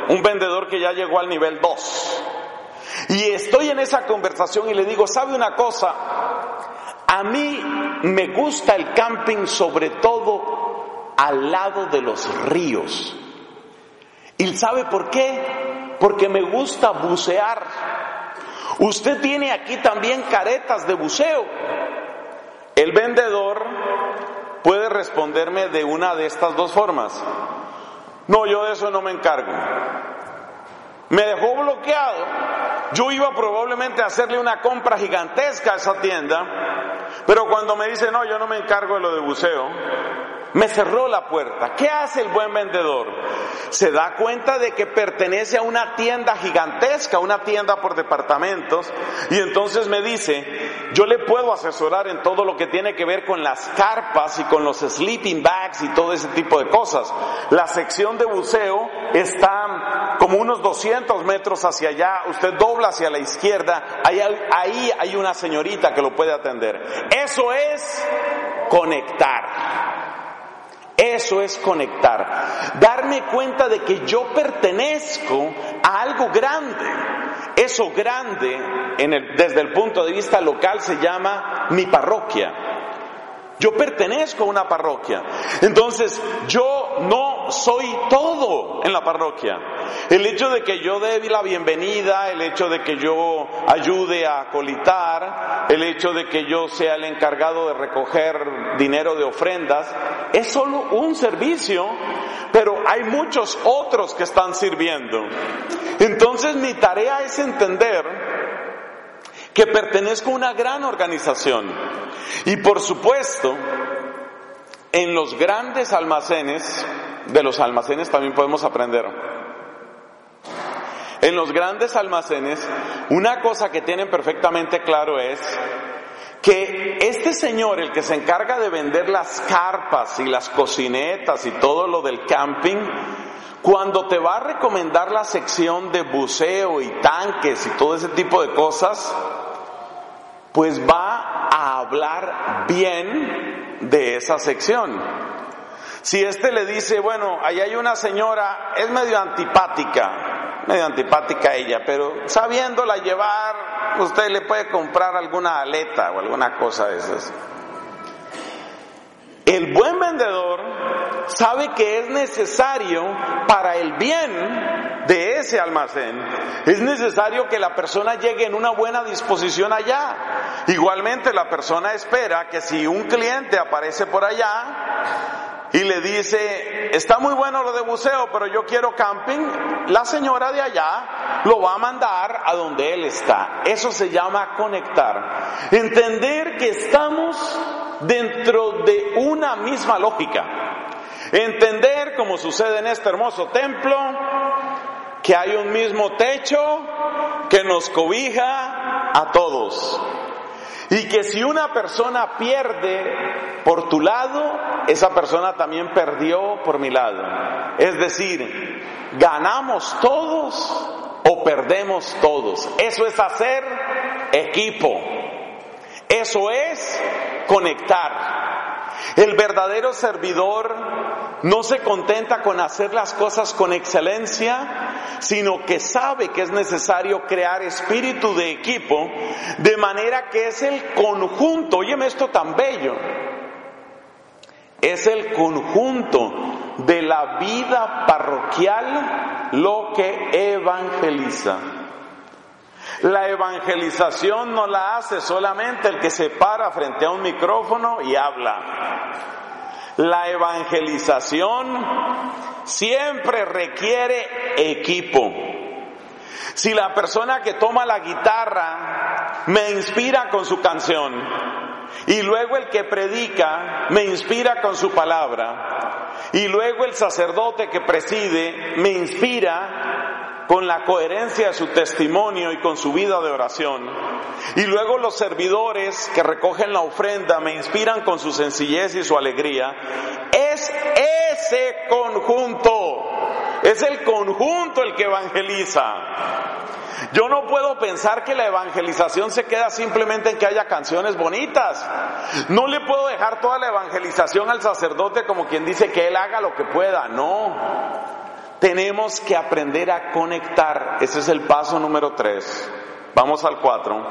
un vendedor que ya llegó al nivel dos. Y estoy en esa conversación y le digo, ¿sabe una cosa? A mí me gusta el camping sobre todo al lado de los ríos. ¿Y sabe por qué? Porque me gusta bucear. Usted tiene aquí también caretas de buceo. El vendedor puede responderme de una de estas dos formas. No, yo de eso no me encargo. Me dejó bloqueado. Yo iba probablemente a hacerle una compra gigantesca a esa tienda, pero cuando me dice, no, yo no me encargo de lo de buceo, me cerró la puerta. ¿Qué hace el buen vendedor? Se da cuenta de que pertenece a una tienda gigantesca, una tienda por departamentos, y entonces me dice, yo le puedo asesorar en todo lo que tiene que ver con las carpas y con los sleeping bags y todo ese tipo de cosas. La sección de buceo está como unos doscientos metros hacia allá, usted dobla hacia la izquierda, ahí, ahí hay una señorita que lo puede atender. Eso es conectar. Eso es conectar, darme cuenta de que yo pertenezco a algo grande. Eso grande, en el, desde el punto de vista local, se llama mi parroquia. Yo pertenezco a una parroquia. Entonces, yo no soy todo en la parroquia. El hecho de que yo dé la bienvenida, el hecho de que yo ayude a acolitar, el hecho de que yo sea el encargado de recoger dinero de ofrendas, es solo un servicio, pero hay muchos otros que están sirviendo. Entonces, mi tarea es entender que pertenezco a una gran organización. Y por supuesto, en los grandes almacenes, de los almacenes también podemos aprender. En los grandes almacenes, una cosa que tienen perfectamente claro es que este señor, el que se encarga de vender las carpas y las cocinetas y todo lo del camping, cuando te va a recomendar la sección de buceo y tanques y todo ese tipo de cosas, pues va a hablar bien de esa sección. Si este le dice, bueno, ahí hay una señora, es medio antipática, medio antipática ella, pero sabiéndola llevar, usted le puede comprar alguna aleta o alguna cosa de esas. El buen vendedor sabe que es necesario para el bien de ese almacén, es necesario que la persona llegue en una buena disposición allá. Igualmente la persona espera que si un cliente aparece por allá y le dice, está muy bueno lo de buceo, pero yo quiero camping, la señora de allá lo va a mandar a donde él está. Eso se llama conectar. Entender que estamos dentro de una misma lógica. Entender, como sucede en este hermoso templo, que hay un mismo techo que nos cobija a todos. Y que si una persona pierde por tu lado, esa persona también perdió por mi lado. Es decir, ganamos todos o perdemos todos. Eso es hacer equipo. Eso es conectar. El verdadero servidor no se contenta con hacer las cosas con excelencia, sino que sabe que es necesario crear espíritu de equipo, de manera que es el conjunto, óyeme esto tan bello, es el conjunto de la vida parroquial lo que evangeliza. La evangelización no la hace solamente el que se para frente a un micrófono y habla. La evangelización siempre requiere equipo. Si la persona que toma la guitarra me inspira con su canción y luego el que predica me inspira con su palabra y luego el sacerdote que preside me inspira con la coherencia de su testimonio y con su vida de oración, y luego los servidores que recogen la ofrenda me inspiran con su sencillez y su alegría, es ese conjunto, es el conjunto el que evangeliza. Yo no puedo pensar que la evangelización se queda simplemente en que haya canciones bonitas. No le puedo dejar toda la evangelización al sacerdote como quien dice que él haga lo que pueda, no. tenemos que aprender a conectar. Ese es el paso número tres. Vamos al cuatro.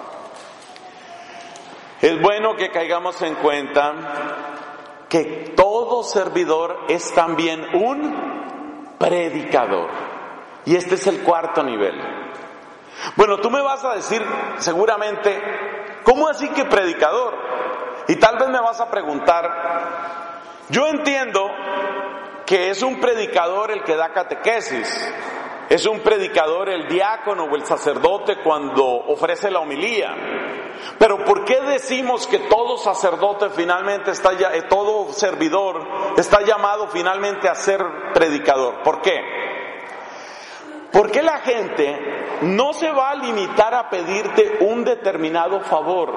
Es bueno que caigamos en cuenta que todo servidor es también un predicador. Y este es el cuarto nivel. Bueno, tú me vas a decir seguramente, ¿cómo así que predicador? Y tal vez me vas a preguntar, yo entiendo que es un predicador el que da catequesis, es un predicador el diácono o el sacerdote cuando ofrece la homilía. Pero ¿por qué decimos que todo sacerdote finalmente está, todo servidor está llamado finalmente a ser predicador? ¿Por qué? Porque la gente no se va a limitar a pedirte un determinado favor.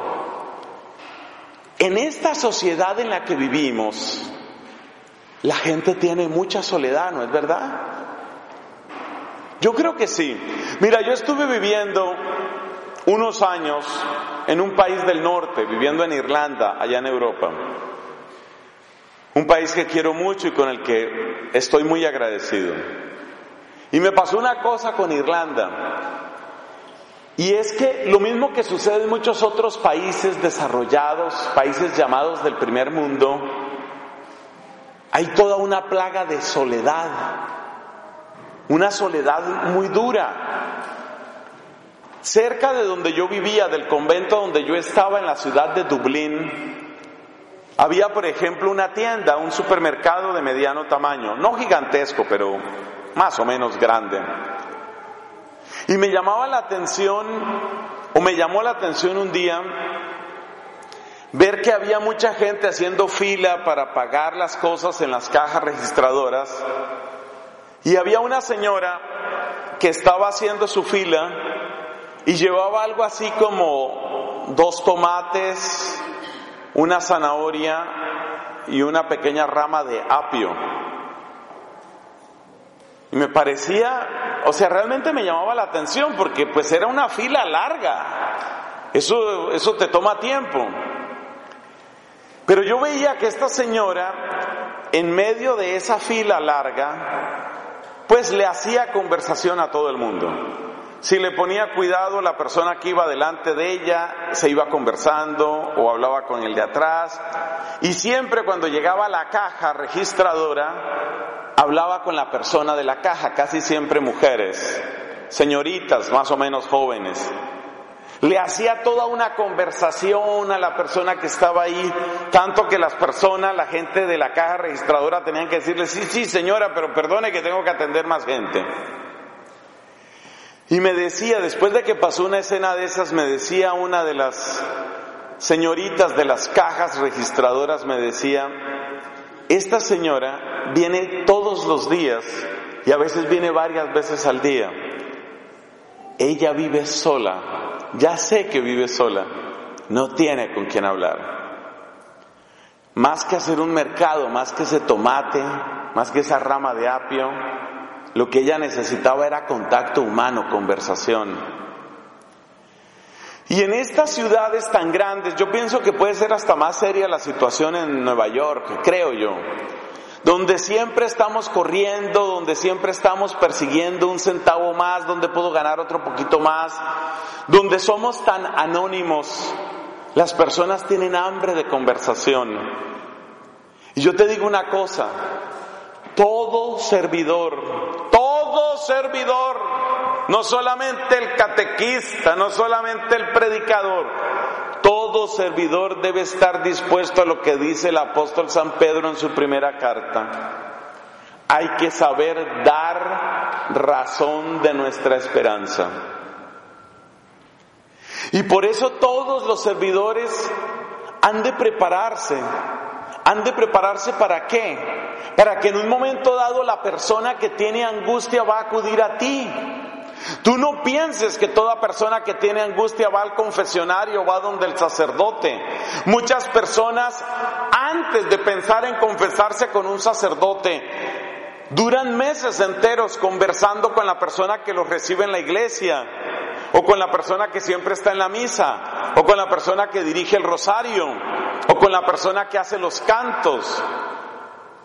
En esta sociedad en la que vivimos, la gente tiene mucha soledad, ¿no es verdad? Yo creo que sí. Mira, yo estuve viviendo unos años en un país del norte, viviendo en Irlanda, allá en Europa. Un país que quiero mucho y con el que estoy muy agradecido. Y me pasó una cosa con Irlanda. Y es que lo mismo que sucede en muchos otros países desarrollados, países llamados del primer mundo, hay toda una plaga de soledad. Una soledad muy dura. Cerca de donde yo vivía, del convento donde yo estaba en la ciudad de Dublín, había por ejemplo una tienda, un supermercado de mediano tamaño, no gigantesco, pero más o menos grande. Y me llamaba la atención, o me llamó la atención un día, ver que había mucha gente haciendo fila para pagar las cosas en las cajas registradoras. Y había una señora que estaba haciendo su fila y llevaba algo así como dos tomates, una zanahoria y una pequeña rama de apio. Y me parecía, o sea, realmente me llamaba la atención porque pues era una fila larga. Eso, eso te toma tiempo. Pero yo veía que esta señora, en medio de esa fila larga, pues le hacía conversación a todo el mundo. Si le ponía cuidado, la persona que iba delante de ella se iba conversando o hablaba con el de atrás. Y siempre cuando llegaba a la caja registradora, hablaba con la persona de la caja, casi siempre mujeres, señoritas más o menos jóvenes. Le hacía toda una conversación a la persona que estaba ahí, tanto que las personas, la gente de la caja registradora tenían que decirle, sí, sí señora, pero perdone que tengo que atender más gente. Y me decía, después de que pasó una escena de esas, me decía una de las señoritas de las cajas registradoras, me decía, esta señora viene todos los días y a veces viene varias veces al día. Ella vive sola, ya sé que vive sola, no tiene con quién hablar. Más que hacer un mercado, más que ese tomate, más que esa rama de apio, lo que ella necesitaba era contacto humano, conversación. Y en estas ciudades tan grandes, yo pienso que puede ser hasta más seria la situación en Nueva York, creo yo, donde siempre estamos corriendo, donde siempre estamos persiguiendo un centavo más, donde puedo ganar otro poquito más, donde somos tan anónimos, las personas tienen hambre de conversación. Y yo te digo una cosa, todo servidor, todo servidor, no solamente el catequista, no solamente el predicador, todo servidor debe estar dispuesto a lo que dice el apóstol San Pedro en su primera carta. Hay que saber dar razón de nuestra esperanza. Y por eso todos los servidores han de prepararse. ¿Han de prepararse para qué? Para que en un momento dado la persona que tiene angustia va a acudir a ti. Tú no pienses que toda persona que tiene angustia va al confesionario, va donde el sacerdote. Muchas personas, antes de pensar en confesarse con un sacerdote, duran meses enteros conversando con la persona que los recibe en la iglesia, o con la persona que siempre está en la misa, o con la persona que dirige el rosario, o con la persona que hace los cantos.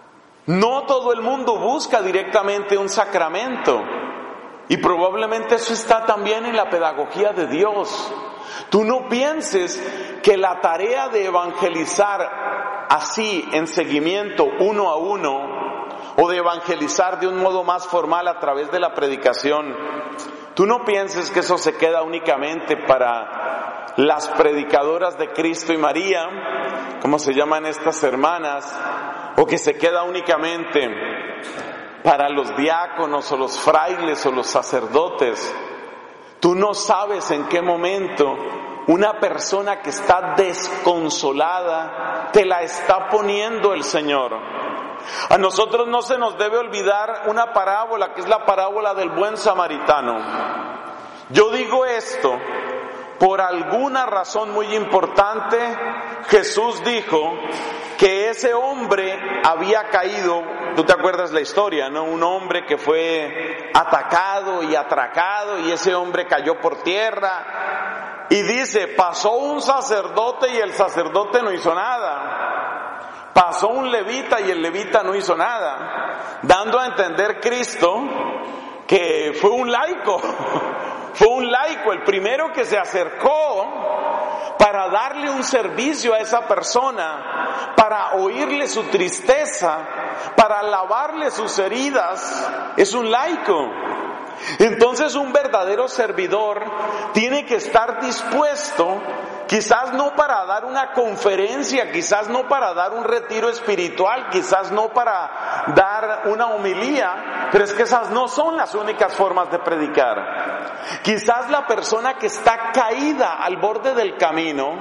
No todo el mundo busca directamente un sacramento. Y probablemente eso está también en la pedagogía de Dios. Tú no pienses que la tarea de evangelizar así en seguimiento uno a uno, o de evangelizar de un modo más formal a través de la predicación, tú no pienses que eso se queda únicamente para las predicadoras de Cristo y María, como se llaman estas hermanas, o que se queda únicamente para los diáconos o los frailes o los sacerdotes. Tú no sabes en qué momento una persona que está desconsolada te la está poniendo el Señor. A nosotros no se nos debe olvidar una parábola, que es la parábola del buen samaritano. Yo digo esto por alguna razón muy importante. Jesús dijo que ese hombre había caído, tú te acuerdas la historia, ¿no? Un hombre que fue atacado y atracado, y ese hombre cayó por tierra, y dice, pasó un sacerdote y el sacerdote no hizo nada, pasó un levita y el levita no hizo nada, dando a entender Cristo que fue un laico, fue un laico, el primero que se acercó para darle un servicio a esa persona, para oírle su tristeza, para lavarle sus heridas, es un laico. Entonces un verdadero servidor tiene que estar dispuesto, quizás no para dar una conferencia, quizás no para dar un retiro espiritual, quizás no para dar una homilía, pero es que esas no son las únicas formas de predicar. Quizás la persona que está caída al borde del camino,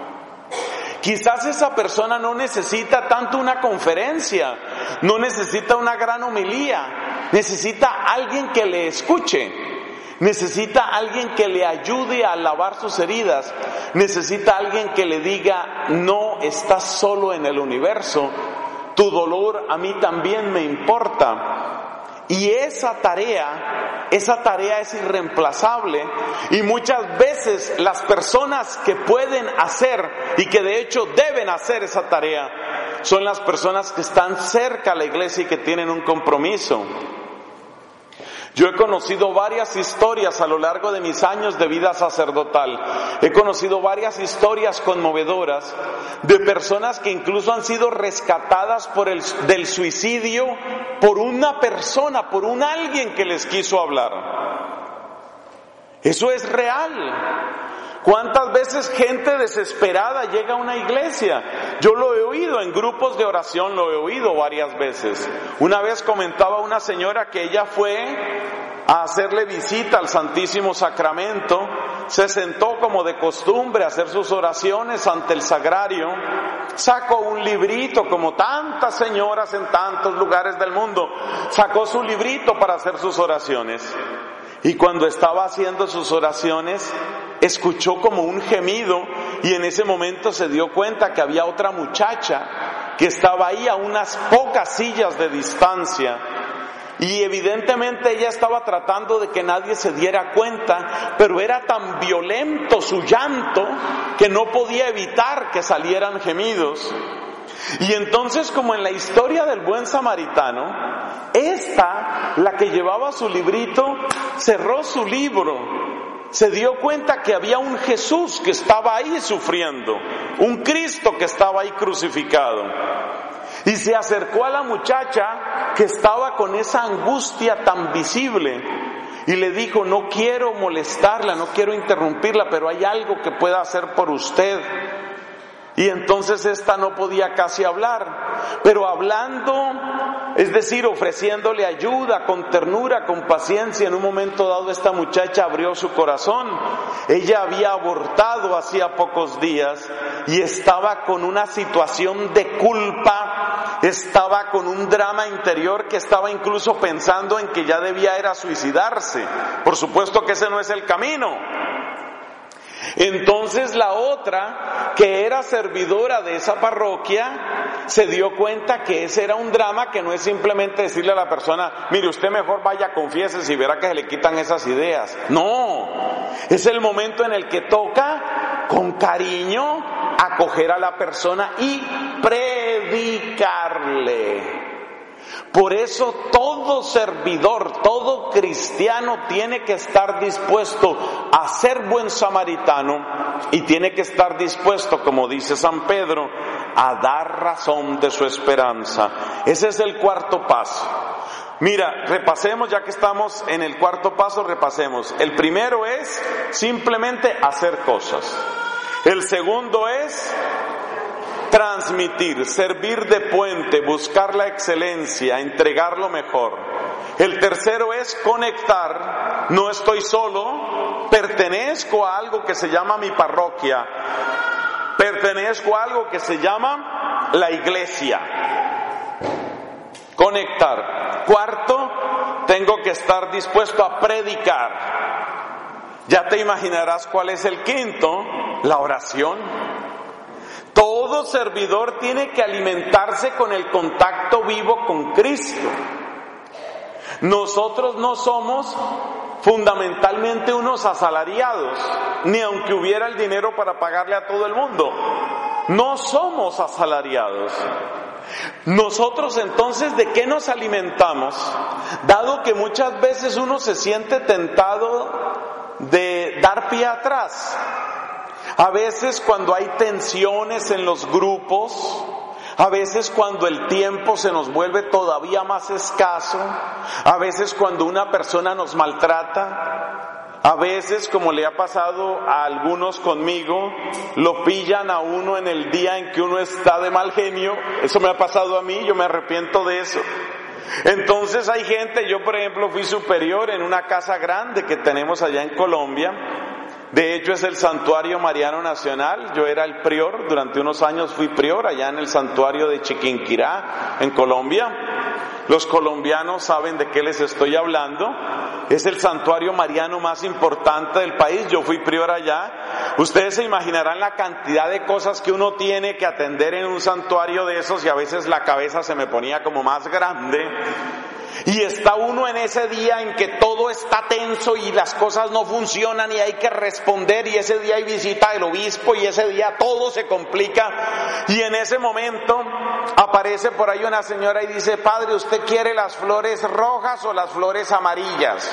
quizás esa persona no necesita tanto una conferencia, no necesita una gran homilía, necesita alguien que le escuche, necesita alguien que le ayude a lavar sus heridas, necesita alguien que le diga, no estás solo en el universo, tu dolor a mí también me importa. Y esa tarea, esa tarea es irreemplazable, y muchas veces las personas que pueden hacer y que de hecho deben hacer esa tarea son las personas que están cerca a la iglesia y que tienen un compromiso. Yo he conocido varias historias a lo largo de mis años de vida sacerdotal. He conocido varias historias conmovedoras de personas que incluso han sido rescatadas por el, del suicidio por una persona, por un alguien que les quiso hablar. Eso es real. ¿Cuántas veces gente desesperada llega a una iglesia? Yo lo he oído en grupos de oración, lo he oído varias veces. Una vez comentaba una señora que ella fue a hacerle visita al Santísimo Sacramento, se sentó como de costumbre a hacer sus oraciones ante el sagrario, sacó un librito como tantas señoras en tantos lugares del mundo, sacó su librito para hacer sus oraciones. Y cuando estaba haciendo sus oraciones, escuchó como un gemido, y en ese momento se dio cuenta que había otra muchacha que estaba ahí a unas pocas sillas de distancia, y evidentemente ella estaba tratando de que nadie se diera cuenta, pero era tan violento su llanto que no podía evitar que salieran gemidos. Y entonces, como en la historia del buen samaritano, esta, la que llevaba su librito, cerró su libro, se dio cuenta que había un Jesús que estaba ahí sufriendo, un Cristo que estaba ahí crucificado, y se acercó a la muchacha que estaba con esa angustia tan visible y le dijo, no quiero molestarla, no quiero interrumpirla, pero hay algo que pueda hacer por usted. Y entonces esta no podía casi hablar, pero hablando, es decir, ofreciéndole ayuda, con ternura, con paciencia, en un momento dado esta muchacha abrió su corazón. Ella había abortado hacía pocos días y estaba con una situación de culpa, estaba con un drama interior que estaba incluso pensando en que ya debía era suicidarse. Por supuesto que ese no es el camino. Entonces la otra, que era servidora de esa parroquia, se dio cuenta que ese era un drama, que no es simplemente decirle a la persona, mire, usted mejor vaya, confiésese y verá que se le quitan esas ideas. No, es el momento en el que toca con cariño acoger a la persona y predicarle. Por eso todo servidor, todo cristiano tiene que estar dispuesto a ser buen samaritano y tiene que estar dispuesto, como dice San Pedro, a dar razón de su esperanza. Ese es el cuarto paso. Mira, repasemos, ya que estamos en el cuarto paso, repasemos. El primero es simplemente hacer cosas. El segundo es transmitir, servir de puente, buscar la excelencia, entregar lo mejor. El tercero es conectar, no estoy solo, pertenezco a algo que se llama mi parroquia, pertenezco a algo que se llama la iglesia. Conectar. Cuarto, tengo que estar dispuesto a predicar. Ya te imaginarás cuál es el quinto, la oración. Todo servidor tiene que alimentarse con el contacto vivo con Cristo. Nosotros no somos fundamentalmente unos asalariados, ni aunque hubiera el dinero para pagarle a todo el mundo. No somos asalariados. Nosotros entonces, ¿de qué nos alimentamos? Dado que muchas veces uno se siente tentado de dar pie atrás. A veces cuando hay tensiones en los grupos, a veces cuando el tiempo se nos vuelve todavía más escaso, a veces cuando una persona nos maltrata, a veces, como le ha pasado a algunos conmigo, lo pillan a uno en el día en que uno está de mal genio. Eso me ha pasado a mí, yo me arrepiento de eso. Entonces hay gente, yo por ejemplo fui superior en una casa grande que tenemos allá en Colombia. De hecho es el Santuario Mariano Nacional. Yo era el prior, durante unos años fui prior allá en el santuario de Chiquinquirá, en Colombia. Los colombianos saben de qué les estoy hablando. Es el santuario mariano más importante del país. Yo fui prior allá. Ustedes se imaginarán la cantidad de cosas que uno tiene que atender en un santuario de esos, y a veces la cabeza se me ponía como más grande. Y está uno en ese día en que todo está tenso y las cosas no funcionan y hay que responder, y ese día hay visita del obispo y ese día todo se complica, y en ese momento aparece por ahí una señora y dice: padre, ¿usted quiere las flores rojas o las flores amarillas?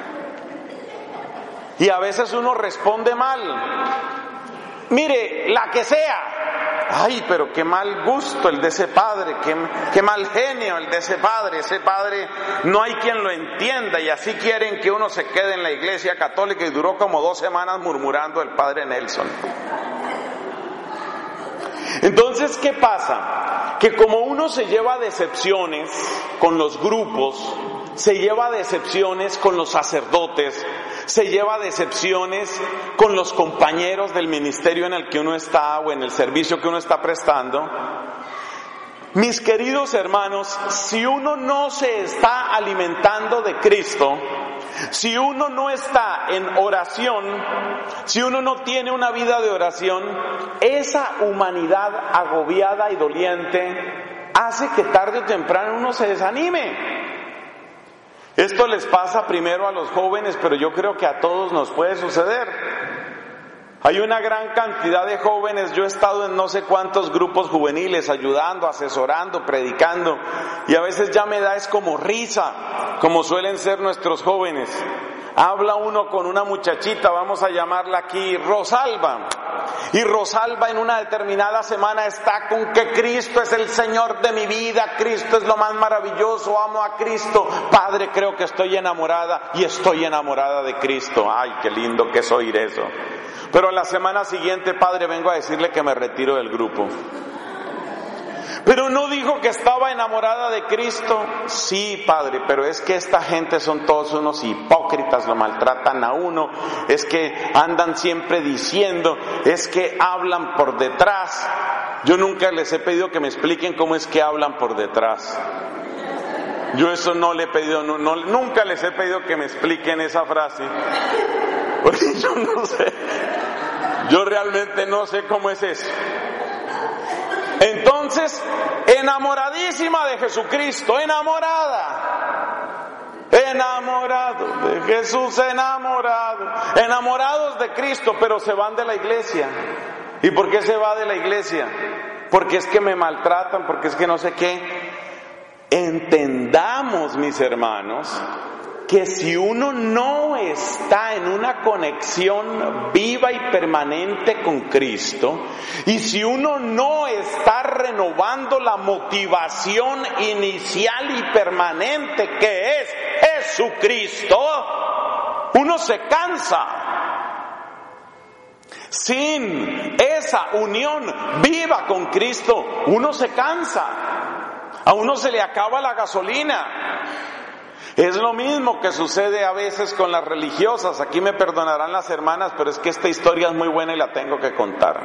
Y a veces uno responde mal: mire, la que sea. Ay, pero qué mal gusto el de ese padre, qué, qué mal genio el de ese padre. Ese padre no hay quien lo entienda, y así quieren que uno se quede en la iglesia católica. Y duró como dos semanas murmurando el padre Nelson. Entonces, ¿qué pasa? Que como uno se lleva decepciones con los grupos, se lleva decepciones con los sacerdotes, se lleva decepciones con los compañeros del ministerio en el que uno está o en el servicio que uno está prestando. Mis queridos hermanos, si uno no se está alimentando de Cristo, si uno no está en oración, si uno no tiene una vida de oración, esa humanidad agobiada y doliente hace que tarde o temprano uno se desanime. Esto les pasa primero a los jóvenes, pero yo creo que a todos nos puede suceder. Hay una gran cantidad de jóvenes, yo he estado en no sé cuántos grupos juveniles ayudando, asesorando, predicando, y a veces ya me da es como risa, como suelen ser nuestros jóvenes. Habla uno con una muchachita, vamos a llamarla aquí Rosalba, y Rosalba en una determinada semana está con que Cristo es el Señor de mi vida, Cristo es lo más maravilloso, amo a Cristo, padre, creo que estoy enamorada, y estoy enamorada de Cristo. Ay, qué lindo que es oír eso. Pero la semana siguiente, padre, vengo a decirle que me retiro del grupo. Pero no dijo que estaba enamorada de Cristo. Sí, padre, pero es que esta gente son todos unos hipócritas, lo maltratan a uno, es que andan siempre diciendo, es que hablan por detrás. Yo nunca les he pedido que me expliquen cómo es que hablan por detrás. Yo eso no le he pedido, no, no, nunca les he pedido que me expliquen esa frase. Porque yo no sé, yo realmente no sé cómo es eso. Entonces, enamoradísima de Jesucristo, enamorada, enamorado de Jesús, enamorado, enamorados de Cristo, pero se van de la iglesia. ¿Y por qué se va de la iglesia? Porque es que me maltratan, porque es que no sé qué. entendamos, mis hermanos, que si uno no está en una conexión viva y permanente con Cristo, y si uno no está renovando la motivación inicial y permanente que es Jesucristo, uno se cansa. Sin esa unión viva con Cristo, uno se cansa. A uno se le acaba la gasolina. Es lo mismo que sucede a veces con las religiosas. Aquí me perdonarán las hermanas, pero es que esta historia es muy buena y la tengo que contar.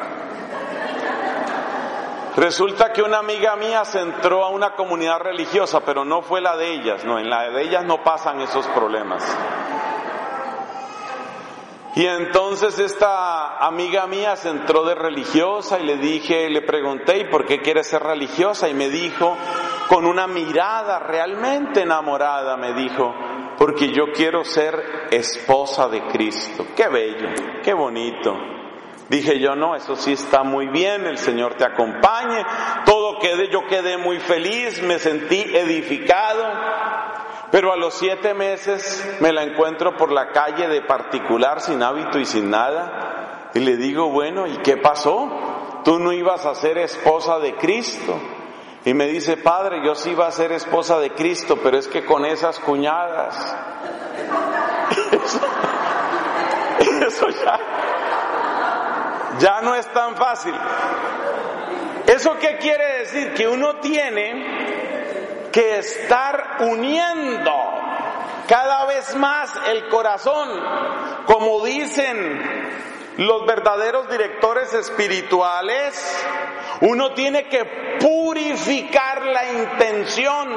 Resulta que una amiga mía se entró a una comunidad religiosa, pero no fue la de ellas, no, en la de ellas no pasan esos problemas. Y entonces esta amiga mía se entró de religiosa y le dije, le pregunté, ¿y por qué quieres ser religiosa? Y me dijo, con una mirada realmente enamorada, me dijo, porque yo quiero ser esposa de Cristo. ¡Qué bello! ¡Qué bonito! Dije yo, no, eso sí está muy bien, el Señor te acompañe. Todo quedé, yo quedé muy feliz, me sentí edificado. Pero a los siete meses me la encuentro por la calle de particular, sin hábito y sin nada. Y le digo, bueno, ¿y qué pasó? Tú no ibas a ser esposa de Cristo. Y me dice, padre, yo sí iba a ser esposa de Cristo, pero es que con esas cuñadas. Eso, eso ya, ya no es tan fácil. ¿Eso qué quiere decir? Que uno tiene que estar uniendo cada vez más el corazón, como dicen los verdaderos directores espirituales. Uno tiene que purificar la intención,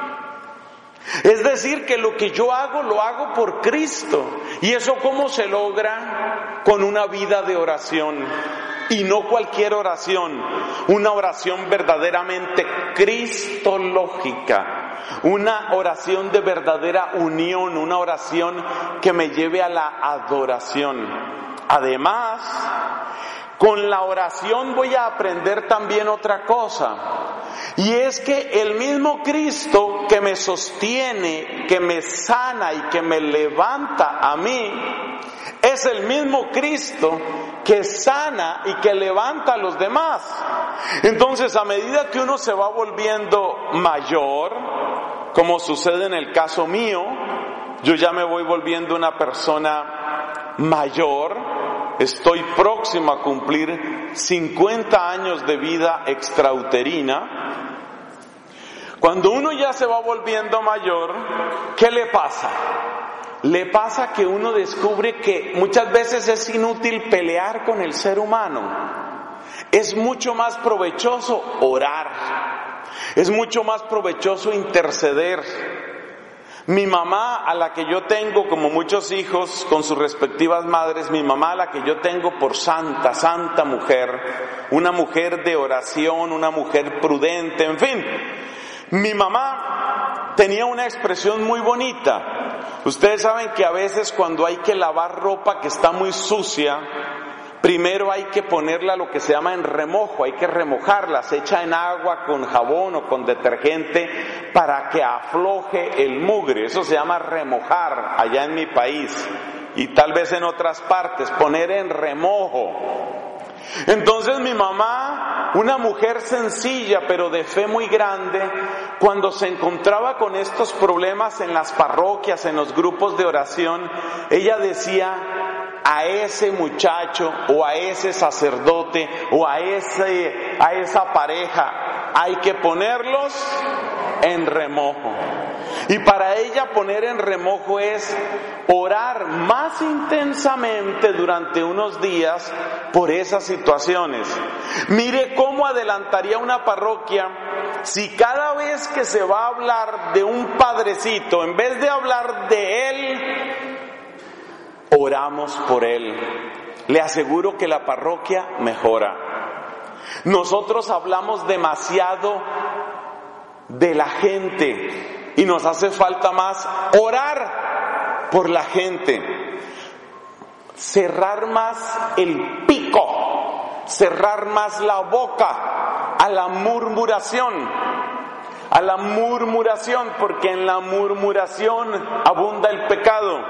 es decir, que lo que yo hago, lo hago por Cristo. ¿Y eso cómo se logra? Con una vida de oración. Y no cualquier oración, una oración verdaderamente cristológica, una oración de verdadera unión, una oración que me lleve a la adoración. Además, con la oración voy a aprender también otra cosa, y es que el mismo Cristo que me sostiene, que me sana y que me levanta a mí, es el mismo Cristo que sana y que levanta a los demás. Entonces, a medida que uno se va volviendo mayor, como sucede en el caso mío, yo ya me voy volviendo una persona mayor, estoy próximo a cumplir cincuenta años de vida extrauterina. Cuando uno ya se va volviendo mayor, ¿qué le pasa? Le pasa que uno descubre que muchas veces es inútil pelear con el ser humano. Es mucho más provechoso orar. Es mucho más provechoso interceder. Mi mamá, a la que yo tengo, como muchos hijos con sus respectivas madres, mi mamá a la que yo tengo por santa, santa mujer, una mujer de oración, una mujer prudente, en fin. Mi mamá tenía una expresión muy bonita. Ustedes saben que a veces cuando hay que lavar ropa que está muy sucia, primero hay que ponerla lo que se llama en remojo, hay que remojarla, se echa en agua con jabón o con detergente para que afloje el mugre. Eso se llama remojar allá en mi país y tal vez en otras partes, poner en remojo. Entonces mi mamá, una mujer sencilla pero de fe muy grande, cuando se encontraba con estos problemas en las parroquias, en los grupos de oración, ella decía, a ese muchacho o a ese sacerdote o a ese, a esa pareja hay que ponerlos en remojo. Y para ella poner en remojo es orar más intensamente durante unos días por esas situaciones. Mire cómo adelantaría una parroquia si cada vez que se va a hablar de un padrecito, en vez de hablar de él, oramos por él. Le aseguro que la parroquia mejora. Nosotros hablamos demasiado de la gente y nos hace falta más orar por la gente, cerrar más el pico, cerrar más la boca a la murmuración, a la murmuración, porque en la murmuración abunda el pecado.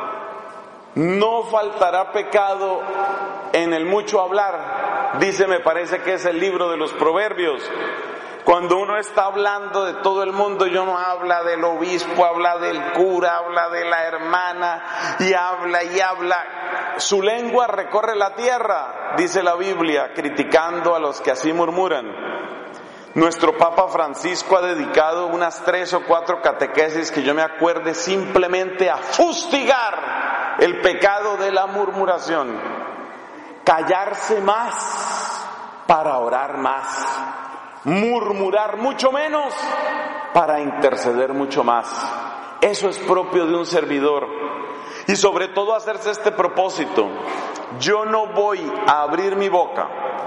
No faltará pecado en el mucho hablar, dice, me parece que es el libro de los Proverbios. Cuando uno está hablando de todo el mundo, y uno habla del obispo, habla del cura, habla de la hermana, y habla y habla, su lengua recorre la tierra, dice la Biblia, criticando a los que así murmuran. Nuestro Papa Francisco ha dedicado unas tres o cuatro catequesis que yo me acuerde simplemente a fustigar el pecado de la murmuración. Callarse más para orar más. Murmurar mucho menos para interceder mucho más. Eso es propio de un servidor. Y sobre todo hacerse este propósito: yo no voy a abrir mi boca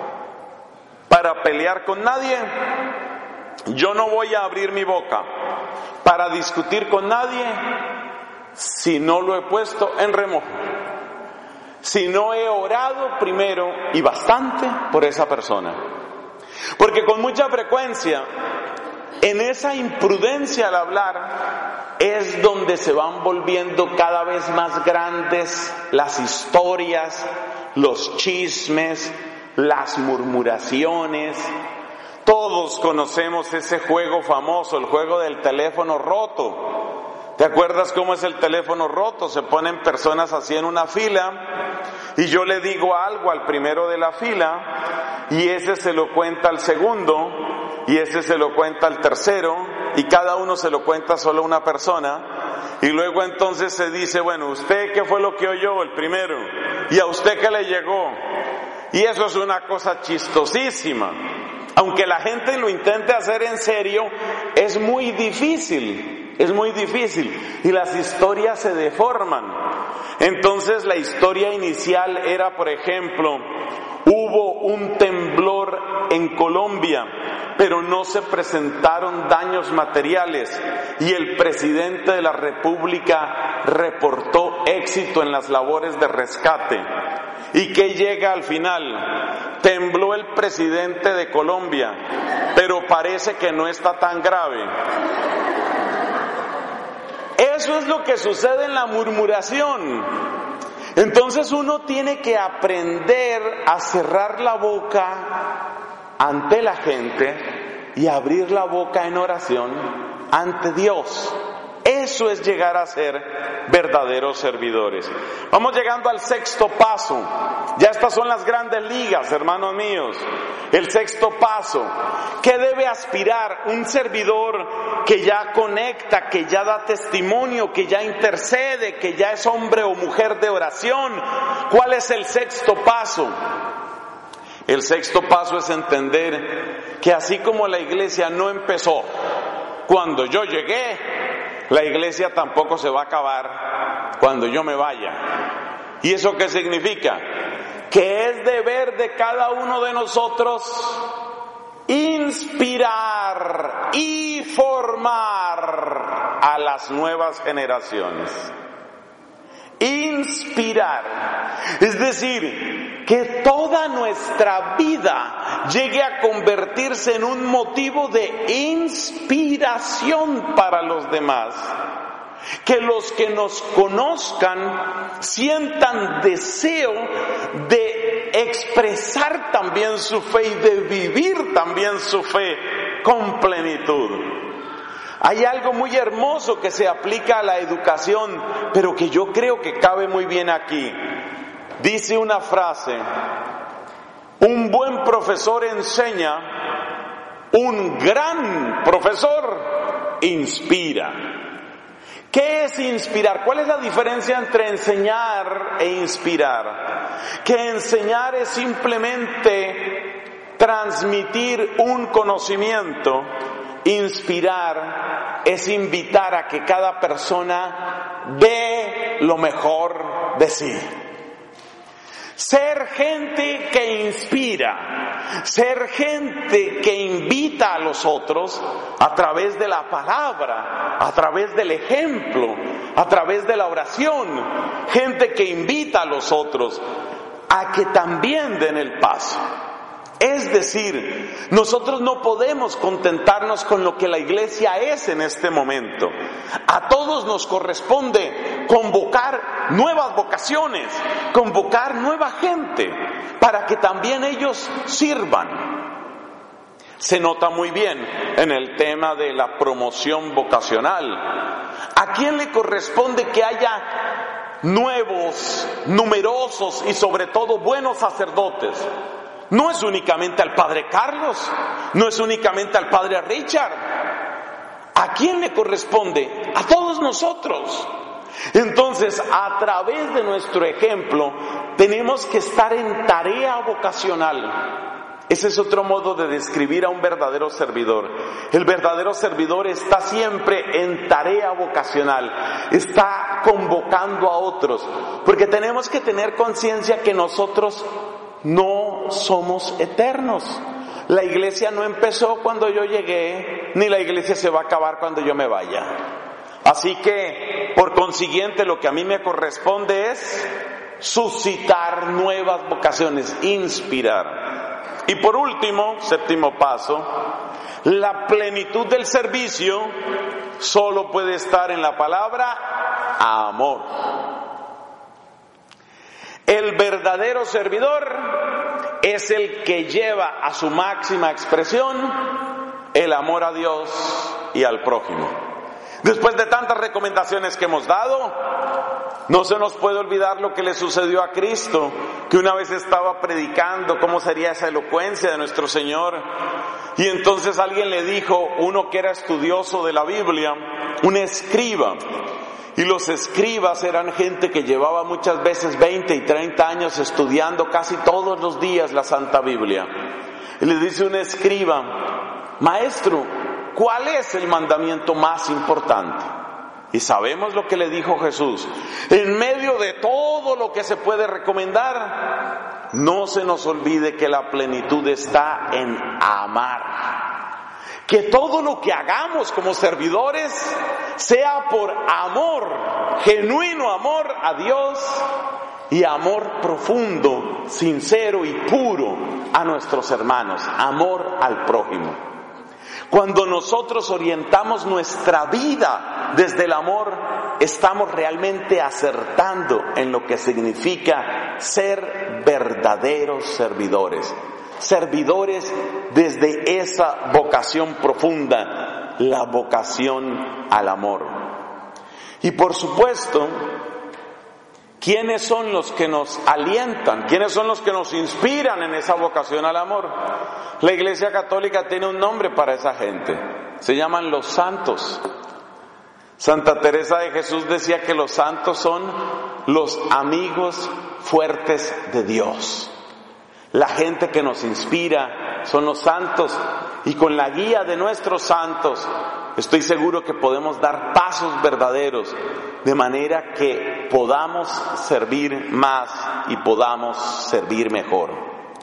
para pelear con nadie, yo no voy a abrir mi boca para discutir con nadie si no lo he puesto en remojo, si no he orado primero y bastante por esa persona. Porque con mucha frecuencia, en esa imprudencia al hablar, es donde se van volviendo cada vez más grandes las historias, los chismes, las murmuraciones. Todos conocemos ese juego famoso, el juego del teléfono roto. ¿Te acuerdas cómo es el teléfono roto? Se ponen personas así en una fila y yo le digo algo al primero de la fila y ese se lo cuenta al segundo y ese se lo cuenta al tercero y cada uno se lo cuenta solo a una persona y luego entonces se dice, bueno, ¿usted qué fue lo que oyó el primero? ¿Y a usted qué le llegó? Y eso es una cosa chistosísima. Aunque la gente lo intente hacer en serio, es muy difícil, es muy difícil. Y las historias se deforman. Entonces la historia inicial era, por ejemplo, hubo un temblor en Colombia, pero no se presentaron daños materiales y el presidente de la República reportó éxito en las labores de rescate. ¿Y qué llega al final? Tembló el presidente de Colombia, pero parece que no está tan grave. Eso es lo que sucede en la murmuración. Entonces uno tiene que aprender a cerrar la boca ante la gente y abrir la boca en oración ante Dios. Eso es llegar a ser verdaderos servidores. Vamos llegando al sexto paso. Ya estas son las grandes ligas, hermanos míos. El sexto paso. ¿Qué debe aspirar un servidor que ya conecta, que ya da testimonio, que ya intercede, que ya es hombre o mujer de oración? ¿Cuál es el sexto paso? El sexto paso es entender que así como la iglesia no empezó cuando yo llegué, la iglesia tampoco se va a acabar cuando yo me vaya. ¿Y eso qué significa? Que es deber de cada uno de nosotros inspirar y formar a las nuevas generaciones. Inspirar, es decir, que toda nuestra vida llegue a convertirse en un motivo de inspiración para los demás. Que los que nos conozcan sientan deseo de expresar también su fe y de vivir también su fe con plenitud. Hay algo muy hermoso que se aplica a la educación, pero que yo creo que cabe muy bien aquí. Dice una frase: un buen profesor enseña, un gran profesor inspira. ¿Qué es inspirar? ¿Cuál es la diferencia entre enseñar e inspirar? Que enseñar es simplemente transmitir un conocimiento. Inspirar es invitar a que cada persona dé lo mejor de sí. Ser gente que inspira, ser gente que invita a los otros a través de la palabra, a través del ejemplo, a través de la oración. Gente que invita a los otros a que también den el paso. Es decir, nosotros no podemos contentarnos con lo que la iglesia es en este momento. A todos nos corresponde convocar nuevas vocaciones, convocar nueva gente, para que también ellos sirvan. Se nota muy bien en el tema de la promoción vocacional. ¿A quién le corresponde que haya nuevos, numerosos y sobre todo buenos sacerdotes? No es únicamente al padre Carlos, no es únicamente al padre Richard. ¿A quién le corresponde? A todos nosotros. Entonces, a través de nuestro ejemplo, tenemos que estar en tarea vocacional. Ese es otro modo de describir a un verdadero servidor. El verdadero servidor está siempre en tarea vocacional, está convocando a otros, porque tenemos que tener conciencia que nosotros no somos eternos. La iglesia no empezó cuando yo llegué, ni la iglesia se va a acabar cuando yo me vaya. Así que, por consiguiente, lo que a mí me corresponde es suscitar nuevas vocaciones, inspirar. Y por último, séptimo paso, la plenitud del servicio solo puede estar en la palabra amor. El verdadero servidor es el que lleva a su máxima expresión el amor a Dios y al prójimo. Después de tantas recomendaciones que hemos dado, no se nos puede olvidar lo que le sucedió a Cristo, que una vez estaba predicando cómo sería esa elocuencia de nuestro Señor, y entonces alguien le dijo, uno que era estudioso de la Biblia, un escriba. Y los escribas eran gente que llevaba muchas veces veinte y treinta años estudiando casi todos los días la Santa Biblia. Y le dice un escriba, maestro, ¿cuál es el mandamiento más importante? Y sabemos lo que le dijo Jesús. En medio de todo lo que se puede recomendar, no se nos olvide que la plenitud está en amar. Que todo lo que hagamos como servidores sea por amor, genuino amor a Dios y amor profundo, sincero y puro a nuestros hermanos, amor al prójimo. Cuando nosotros orientamos nuestra vida desde el amor, estamos realmente acertando en lo que significa ser verdaderos servidores. Servidores desde esa vocación profunda, la vocación al amor. Y por supuesto, ¿quiénes son los que nos alientan? ¿Quiénes son los que nos inspiran en esa vocación al amor? La Iglesia Católica tiene un nombre para esa gente. Se llaman los santos. Santa Teresa de Jesús decía que los santos son los amigos fuertes de Dios. La gente que nos inspira son los santos, y con la guía de nuestros santos estoy seguro que podemos dar pasos verdaderos de manera que podamos servir más y podamos servir mejor.